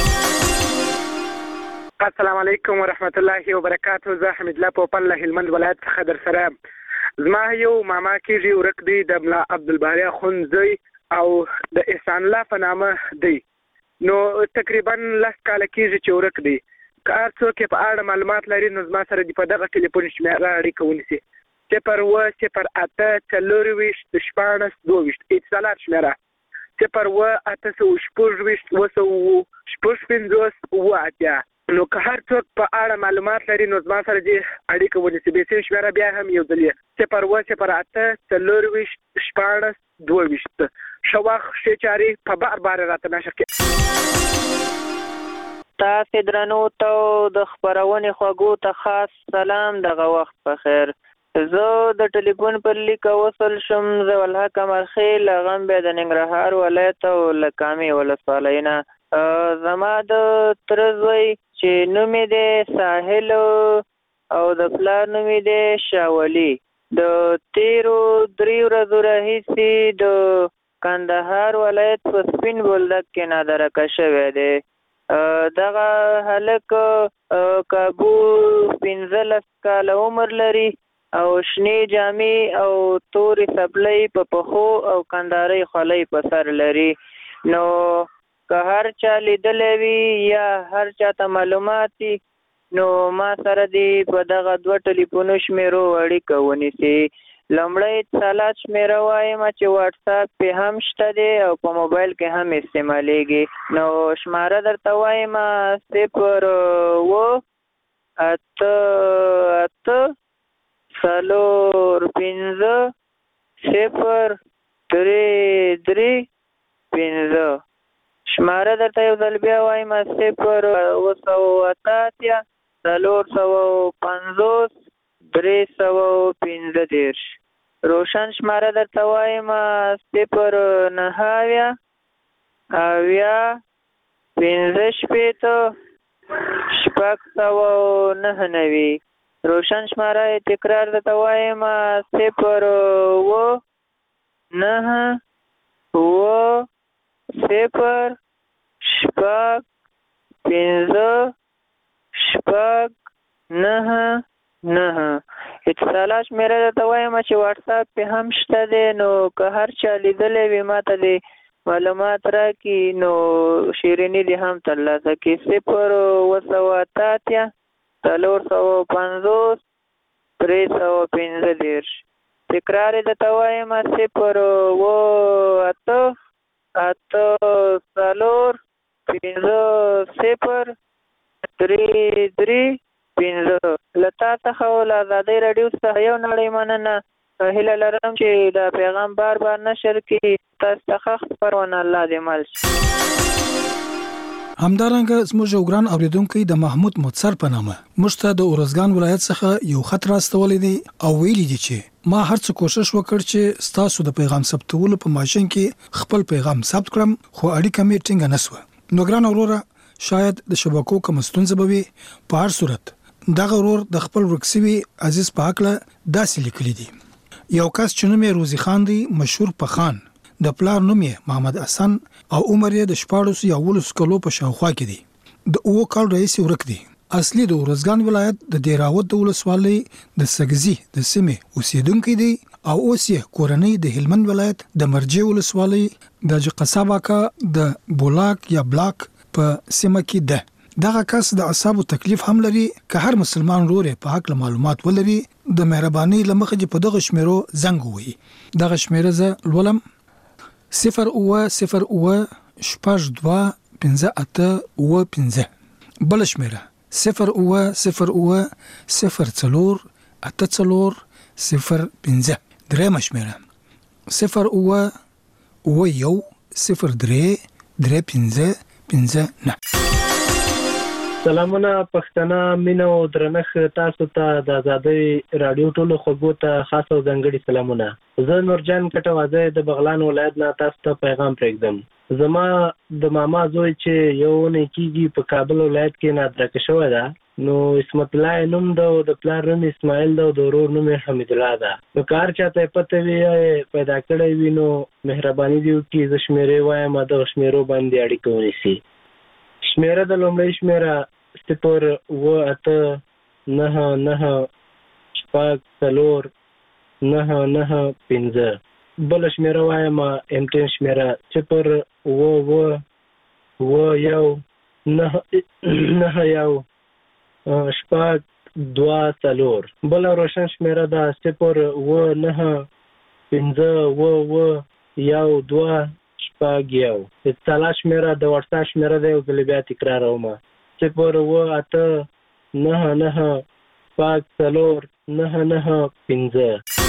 السلام علیکم ورحمت الله وبرکاته. زه حمید الله پوپل له هلمند ولایت څخه در سره یم. زما یو ماما کېږي ورک دی د ملا عبدالباري اخوند زوی او د احسان الله په نامه دی. نو تقریبا لس کاله کېږي چې ورک دی. که هر څوک یې په اړه معلومات لري نو زما سره دې په دغه ټلیفون شمېره اړیکه ونیسي. صفر اووه صفر اته څلورویشت شپاړس دوه ویشت اتصالات شمېره صفر اووه اته سوه شپږ ویشت اووه سوه شپږ پنځوس اووه اتیا. نو که هر څوک په اړه معلومات لري نو زما سره دې اړیکه ونیسي. بې سیم شمېره بیا هم یو ځل یې صفر اووه صفر اته څلورویشت شپاړس دوه ویشت. ښه وخت ښې چارې په بار بار راته نشر کړي.
تاسې درنو ته د خپرونې خوږو ته خاص سلام. دغه وخت په خیر. زه د ټلیفون پر لیک وصل شم. زه والحق مرخیل غم بیا د ننګرهار ولایت او له کامې ولسوالۍ نه. زما د تره زوی چې نوم یې دی ساحل او د پلار نوم یې دی شاولي. د تیرو درې ورځو راهیسې د کندهار ولایت په سپین بولدک کې نادارکه شوی دی. دغه هلک کابو پنځلس کاله عمر لري او شنې جامې او تورې سپلۍ په پښو او کندارۍ خولۍ په سر لري. نو که هر چا لیدلی وي یا هر چا ته معلومات وي نو ما سره دی په دغه دوه ټلیفونو شمېرو اړیکه ونیسي. لومړی اتصالات شمېره وایم چې واټساپ پې هم شته دی او په موبایل کې هم استعمالیږي. نو شماره درته وایم صفر اووه اته اته څلور پنځه صفر درې درې پنځه. شماره درته یو ځل بیا وایم صفر اووه سوه اته اتیا څلور سوه پنځوس درې سوه پنځه دېرش. روشن شماره درته وایم صفر نهه اویا اویا پنځه شپېته شپږ سوه نهه نوي. روشن شماره تکرار درته وایم صفر اوه نهه اوه صفر شپږ پنځه شپږ نهه نهه. اتصالات شمېره درته وایم چې واتساپ پې هم شته دی، نو که هر چا لیدلی وي ما ته دې معلومات راکړي نو شیریني دې هم ترلاسه کړي. صفر اوه سوه اته اتیا څلور سوه پنځوس درې سوه پنځه دېرش. تکرار یې درته وایم صفر اوه اته اته څلور پنځه صفر درې درې پنځه. له تا څخه او له ازادۍ راډیو څخه یو نړۍ مننه. هیله لرم چې دا پیغام بار بار نشر کړي. تاسو ته ښه خپرونه الله دې مل شي.
همدارنګه زموږ یو ګران اوریدونکی د محمود متصر په نامه موږ ته د اورزګان ولایت څخه یو خط راستولی دی او ویلي دی چې ما هر څه کوشش وکړ چې ستاسو د پیغام ثبتولو په ماشین کې خپل پیغام ثبت کړم، خو اړیکه مې ټینګه نه سوه. نو ګران اوروره، شاید د شبکو کومه ستونزه به وي. په هر صورت دغه ورور د خپل ورک سوي عزیز په هکله داسې لیکلي دي: یو کس چې نوم یې روزي خان دی، مشهور پخان، د پلار نوم یې محمد حسن او عمر یې د شپاړسو یا اوولسو کلو په شاوخوا کې دی. د اوو کال رئیس ورک دی. اصلي د اورزګان ولایت د دیراوت د ولسوالۍ د سګزي د سیمې اوسیدونکی دی او اوس یې کورنۍ د هلمند ولایت د مرجې ولسوالۍ د قصاباکا د بولاک یا بلاک په سیمه کې ده. دغه کس د اعصابو تکلیف هم لري. که هر مسلمان ورور په حق معلومات ولري د مهرباني لمخې په دغه شمیرو زنګ ووهي. دغه شمیره زه لولم: صفر اوه صفر اوه شپږ دوه پنځه اته اوه پنځه. بل شمیره صفر اوه صفر اوه صفر څلور اته څلور صفر پنځه. درېیمه شمیره صفر اوه اوه یو صفر درې درې پنځه پنځه نه.
سلامونه پښتنه، مینه او درنښت تاسو ته د ازادۍ راډیو ټولو خوږو ته خاص او ځانګړي سلامونه. زه نورجان کټوازی د بغلان ولایت نه تاسو ته پیغام پرېږدم. زما د ماما زوی چې یو اونۍ کېږي په کابل ولایت کې نادرکه شوی ده، نو اسمت الله نوم ده او د پلار نوم اسماعیل ده او د ورور نوم حمید الله ده. نو که هر چاته یې پته وي یا پیدا کړی وي نو مهرباني دې وکړي زه شمېرې وایم، دغه شمېرو باندې اړیکه ونیسي. شمیره د لومړۍ شمیره صفر اوه اته نهه نهه شپږ څلور نهه نهه پنځه. بله شمیره وایم امټین شمیره صفر اوه اوه اوه یو نهه نهه یو شپږ دوه څلور. بله روشن شمیره ده صفر اوه نهه پنځه اوه اوه یو دوه شپږ یو. اتصالات شمیره د واتساپ شمیره ده، یو ځل بیا تکراروم: صفر اوه اته نهه نهه شپږ څلور نهه نهه پنځه.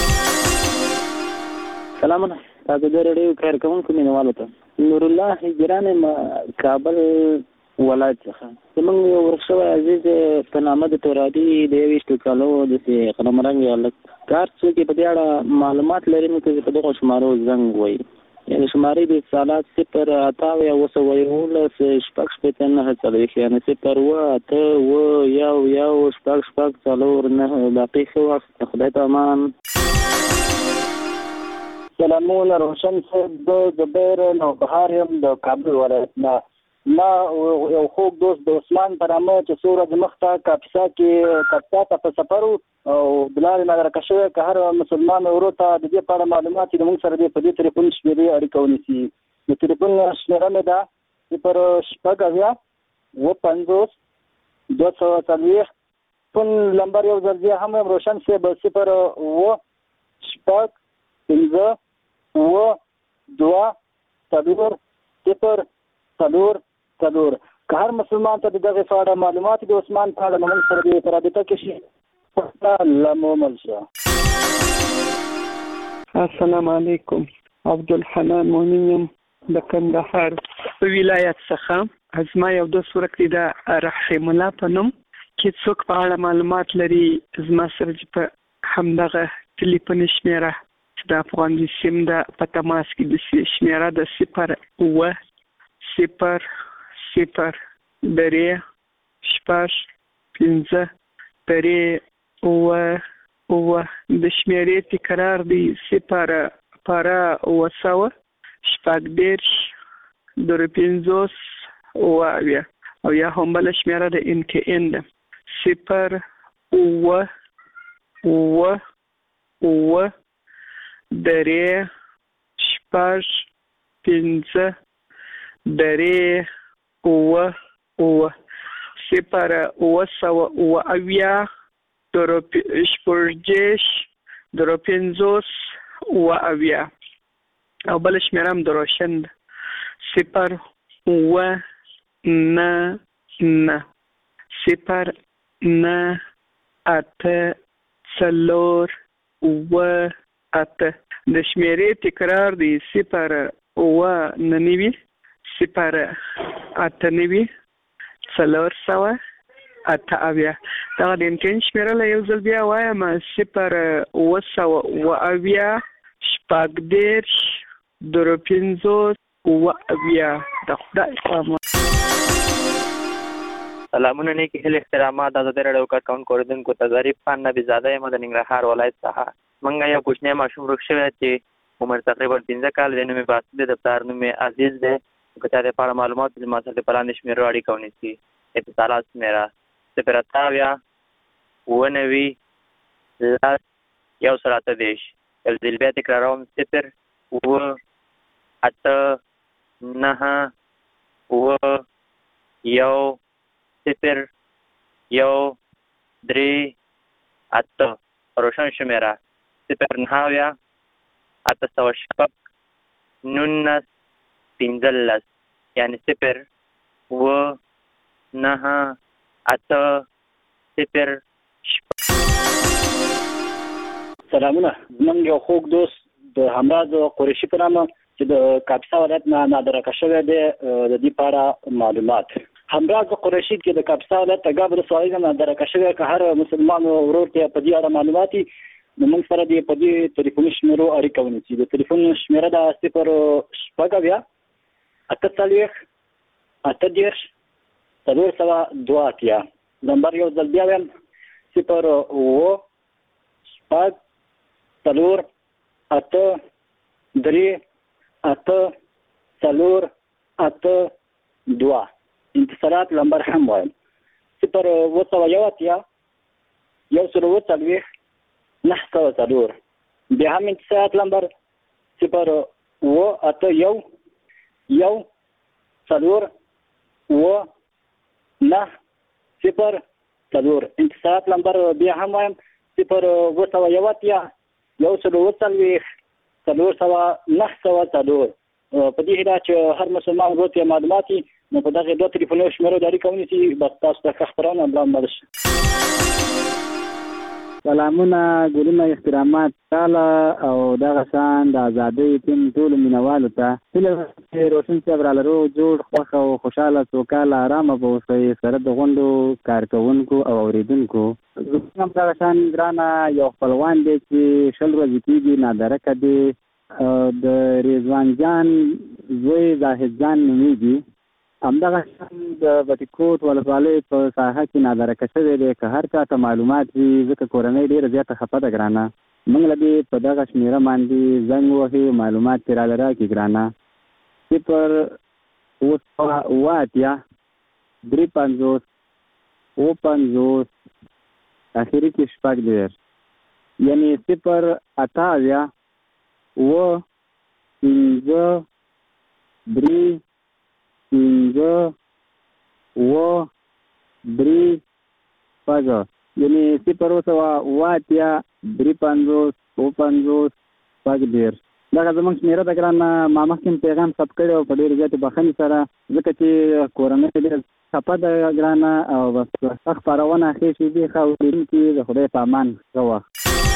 سلامونه، تاسو د راډیو کارکوونکو مینوالو ته نور الله هجران یم کابل ولایت څخه. زموږ یو ورک شوی عزیز په نامه د تورادي د یویشتو کالو داسې قلمرنګ هلک کار څوک یې په دې اړه معلومات لري نو که په دغو شمارو زنګ ووایي. یعنې شمارې د اتصالات صفر اته اویا اوه سوه یولس شپږ شپېته نهه څلوېښت، یعنې صفر اوه اته اوه یو یو شپږ شپږ څلور نهه. باقي ښه وخت، خدای په امان.
سلامونه روشن صاحب، زه زبیر نوبهار یم د کابل ولایت نه. ما یو خوږ دوست د عثمان په نامه چې څو ورځې مخته کاپیسا کې کاپیسا ته په سفر و او د لارې نادرکه شوی، که هر مسلمان ورور ته د دې په اړه معلومات چې زموږ سره دې په دې تلیفون شمېرې اړیکه ونیسي. د تلیفون شمېره مې ده صفر شپږ اویا اوه پنځوس دوه سوه څلوېښت. فون نمبر یو ځل بیا هم یم روشن صاحب: صفر اوه شپږ پنځه اوه دوه څلور صفر څلور څلور. که هر مسلمان ته د دغې په اړه معلومات د عثمان په اړه نو موږ سره دې په رابطه کې شي. الله مو مل شه.
السلام علیکم، عبدالحنان مؤمن یم د کندهار ولایت څخه. زما یو دوست ورک دی د رحیم الله په نوم، کې څوک په اړه معلومات لري زما سره چې په همدغه تلیفون شمیره چې د افغان سیم د په تماس کې د شمیره د صفر اوه صفر صفر درې شپږ پنځه درې اووه اووه د شمیرې تکرار دی صفر پاره اووه سوه شپږ دېرش درې پنځوس اووه اویا او یا هم بله شمیره د ان کې ان ده صفر اووه اووه اووه درې شپږ پنځه درې اووه اووه صفر اووه سوه اووه اویا درې شپږدېرش درې پنځوس اووه اویا او بله شمیره هم د روشن ده صفر اووه نه نه صفر نه اته څلور اووه اته د شمیرې تکرار دی صفر اووه نه نوي صفر اته نوي څلور سوه اته اویا دغه د امتحان شمیره له یو ځل بیا وایم صفر اووه سوه اووه اویا شپږ دېرش درې پنځوس اووه اویا د خدای په امان.
سلامونه نیکی هیل احترامات د ازادۍ راډیو کارکوونکو اوریدونکو ته ظریف خان نبي زاده یم د ننګرهار ولایت څخه. موږ یو کوچنی ماشوم ورک شوی چې عمر تقریبا پنځه کال دی. نوم یې باسط دی، د پلار نوم یې عزیز دی. که چا د په اړه معلومات وي ما سره په لاندې شمېرو اړیکه ونیسي. اتصالات شمېره صفر اته اویا اووه نوي لس یو سل اته دېرش. یو ځل بیا تکراروم صفر اووه اته نهه اووه یو صفر یو درې اته روشن شمیره صفر نهه اویا اته سوه شپږ نولس پنځلس یعنې صفر اووه نهه اته صفر
سلامونه. زموږ یو خوږ دوست د همراز قریشي په نامه چې د کاپیسا ولایت نه نادرکه شوی دی د دې په اړه معلومات. همراز قریشي کې د کاپیسا ولایت تګاب ولسوالۍ نه نادرکه شوی که هر مسلمان ورور ته په دې اړه معلومات وي نو موږ سره د په دې ټلیفوني شمیرو اړیکه ونیسي. د ټلیفون شمیره ده صفر شپږ اویا اته څلوېښت اته دېرش څلور سوه دوه اتیا. نمبر یو ځل بیا وایم صفر اووه شپږ څلور اته درې اته څلور اته دوه. انتصارات نمبر هم وایم صفر اووه سوه یو اتیا یو سل اووه څلوېښت نهه سوه څلور. بیا هم انتصارات نمبر صفر اووه اته یو یو څلور اووه نهه صفر څلور. انتصارات نمبر بیا هم وایم صفر اووه سوه یو اتیا یو سل اووه څلوېښت څلور سوه نهه سوه څلور. په دې هیله چې هر مسلمان ورور ته معلومات وي نو په دغه دوه ټلیفوني شمیرو د اړیکه ونیسي. بس تاسو ته ښه خپرونه ملا مل شي.
سلامونه ګلونه احترامات تعالی او دغه شان د ازادۍ ټیم ټولو مینوالو ته هیله چې روشن صاحب رالرو جوړ خوښ او خوشحاله سوکاله ارامه به اوسئ سره د غونډو کارکوونکو او اوریدونکو. زموږ هم دغه شان ګرانه یو خپلوان دی چې شل ورځې کېږي نادرکه دی د رضوان جان زوی زاهد جان نومیږي. همدغه شان د بټي کوټ ولسوالۍ په ساحه کې نادرکه شوی دی. که هر چا ته معلومات وي ځکه کورنۍ ډېره زیاته خفه ده ګرانه موږ له دې په دغه شمېره باندې زنګ وهي معلومات ترې راله راکړي ګرانه. صفر اووه سوه اووه اتیا درې پنځوس اووه پنځوس اخري کې شپږ دېرش یعنې صفر اته اویا اووه پنځه درې پنځه اووه درې شپږ یعنې صفر اووه سوه اووه اتیا درې پنځوس اووه پنځوس شپږ دېرش. دغه زموږ شمېره ده ګرانه. ما مخکې هم پیغام ثبت کړی او په ډېرې زیاتې بښنې سره ځکه چې کورنۍ ډېره خفه ده ګرانه او بس ښه خپرونه ښې شي دي ښه اورېدونکي د خدای په امان ښه وخت.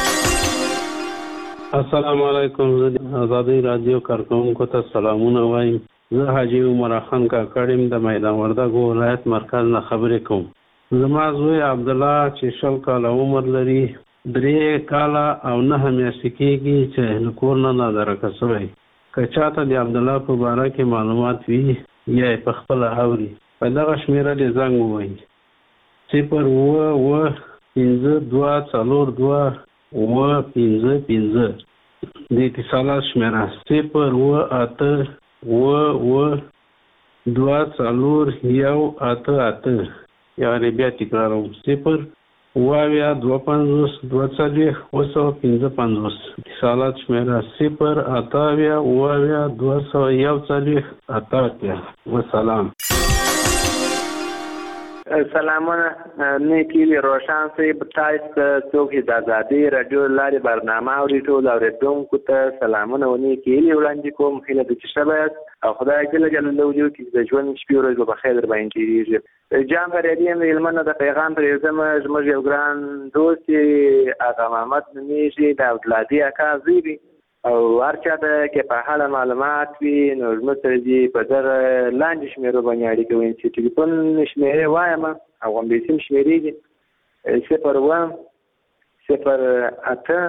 السلام علیکم. زه ازادۍ راډیو کارکوونکو ته سلامونه وایم. زه حاجي عمر خان کاکړ یم د میدان وردګو ولایت مرکز نه خبرې کوم. زما زوی عبدالله چې شل کاله عمر لري درې کاله او نهه میاشتې کېږي چې له کور نه نادرکه شوی. که چاته د عبدالله په باره کې معلومات وي یا یې په خپله اوري په دغه شمیره دې زنګ ووهي صفر اووه اووه پنځه دوه څلور دوه اووه پنځه پنځه د اتصالات شمیره صفر اووه اته اووه اووه دوه څلور یو اته اته یعنې بیا تکراروم صفر اووه اویا دوه پنځوس دوه څلوېښت اووه سوه پنځه پنځوس اتصالات شمیره صفر اته اویا اووه اویا دوه سوه یو څلوېښت اته اتیا وسلام.
سلامونه نیکی وی روشن صاحب تاسو څوک د ازادي رادیو لارې برنامه اوري ټول اوریدونکو ته سلامونه و نیکی وی وړاندې کوم خیله د چشبات او خدای جل جلاله وجو کې د ژوند شپې ورځې په خیر در باندې کیږي جام غریدین ویلمنه د پیغام پر زموږ زموږ یو ګران دوست اغا محمد نمیږي د اولادي اکا زیبي او هرچا د کې په حاله معلومات وي نو زموږ سره دي په دغه لاندې شمیرو باندې اړیکه ونیسي چې ټلیفون شمیرې وایم او هم د سیم شمیرې دي صفر اووه صفر اته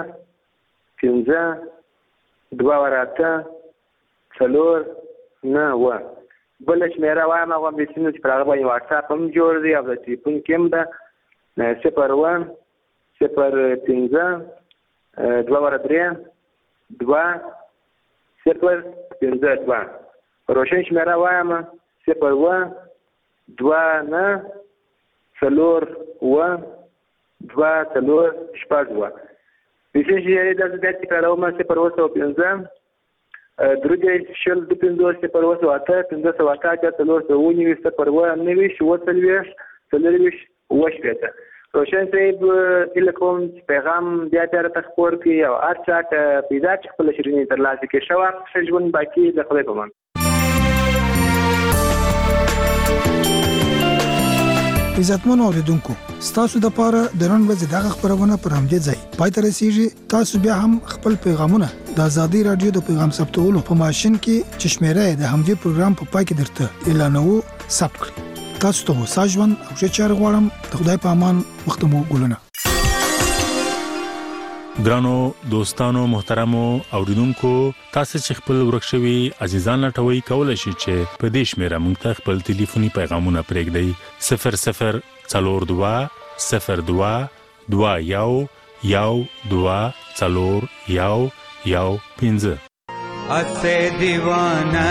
پنځه دوه ور اته څلور نه اووه بله شمیره وایم او هم د سیم چې پر هغه باندې واټساپ هم جوړ دی او د ټلیفون کې هم ده صفر اووه صفر پنځه دوه ور درې دوه صفر پنځه دوه روشن شمیره وایم صفر اووه دوه نه څلور اووه دوه څلور شپږ اووه پیسې چې داسې بیا تکراروم صفر اووه سوه پنځه درې دېرش شل دوه پنځوس صفر اووه سوه اته پنځه سوه اته اتیا څلور سوه اووه نوي صفر اووه نوي اووه څلوېښت څلورویشت اووه شپېته روشن صاحب هیله کوم چې پیغام بیا بیا راته خپور کړي او هر چا ته پیدا چې خپله شیریني ترلاسه کړي ښه وخت ښه ژوند باقي د خدای په امان.
عزتمنو اوریدونکو ستاسو دپاره د نن ورځې دغه خپرونه پر همدې ځای پای ته رسیږي. تاسو بیا هم خپل پیغامونه د ازادي راډیو د پیغام ثبتولو په ماشین کې چې شمیره یې د همدې پروګرام په پای کې درته اعلانوو ثبت کړئ. تاسو ته هوسا ژوند او ښه چارې غواړم. د خدای په امان وخت مو ګلونه.
ګرانو دوستانو محترمو اوریدونکو تاسو چې خپل ورک شوي عزیزان لټوي کولای شئ چې په دې شمیره موږ ته خپل ټلیفوني پیغامونه پرېږدئ صفر صفر څلور دوه صفر دوه دوه یو یو دوه څلور یو یو پنځه
اسه دیوانه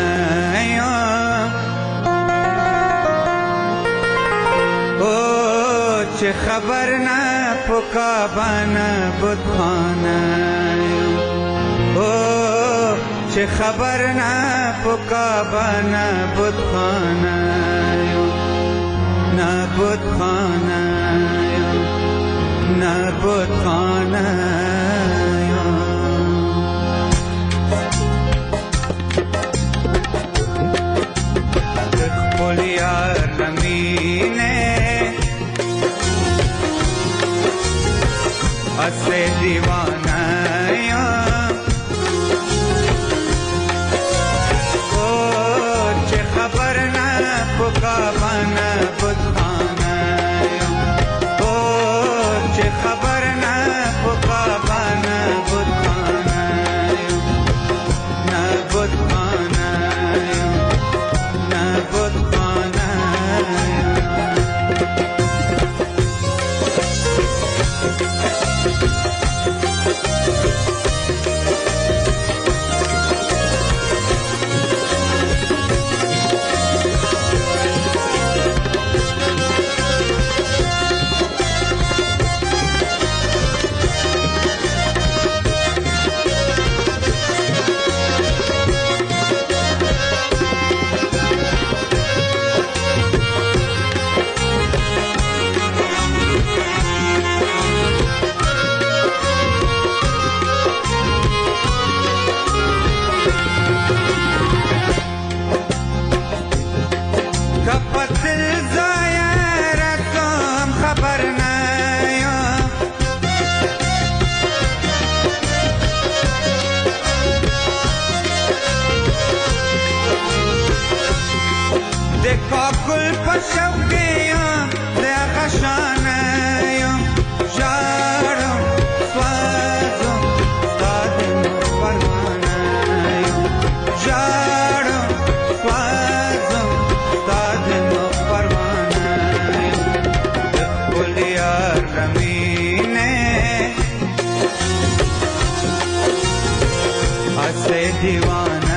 چې خبر نه پکا بانا بودخانه او چې خبر نه پکا بانا بودخانه نه بودخانه نه بودخانه خپل یار لمینه اسے دیوانہ یا او چه خبر نہ پکا بانا بودخانہ او چه خبر نہ پکا بانا بودخانہ نہ بودخانہ نہ بودخانہ से दीवाना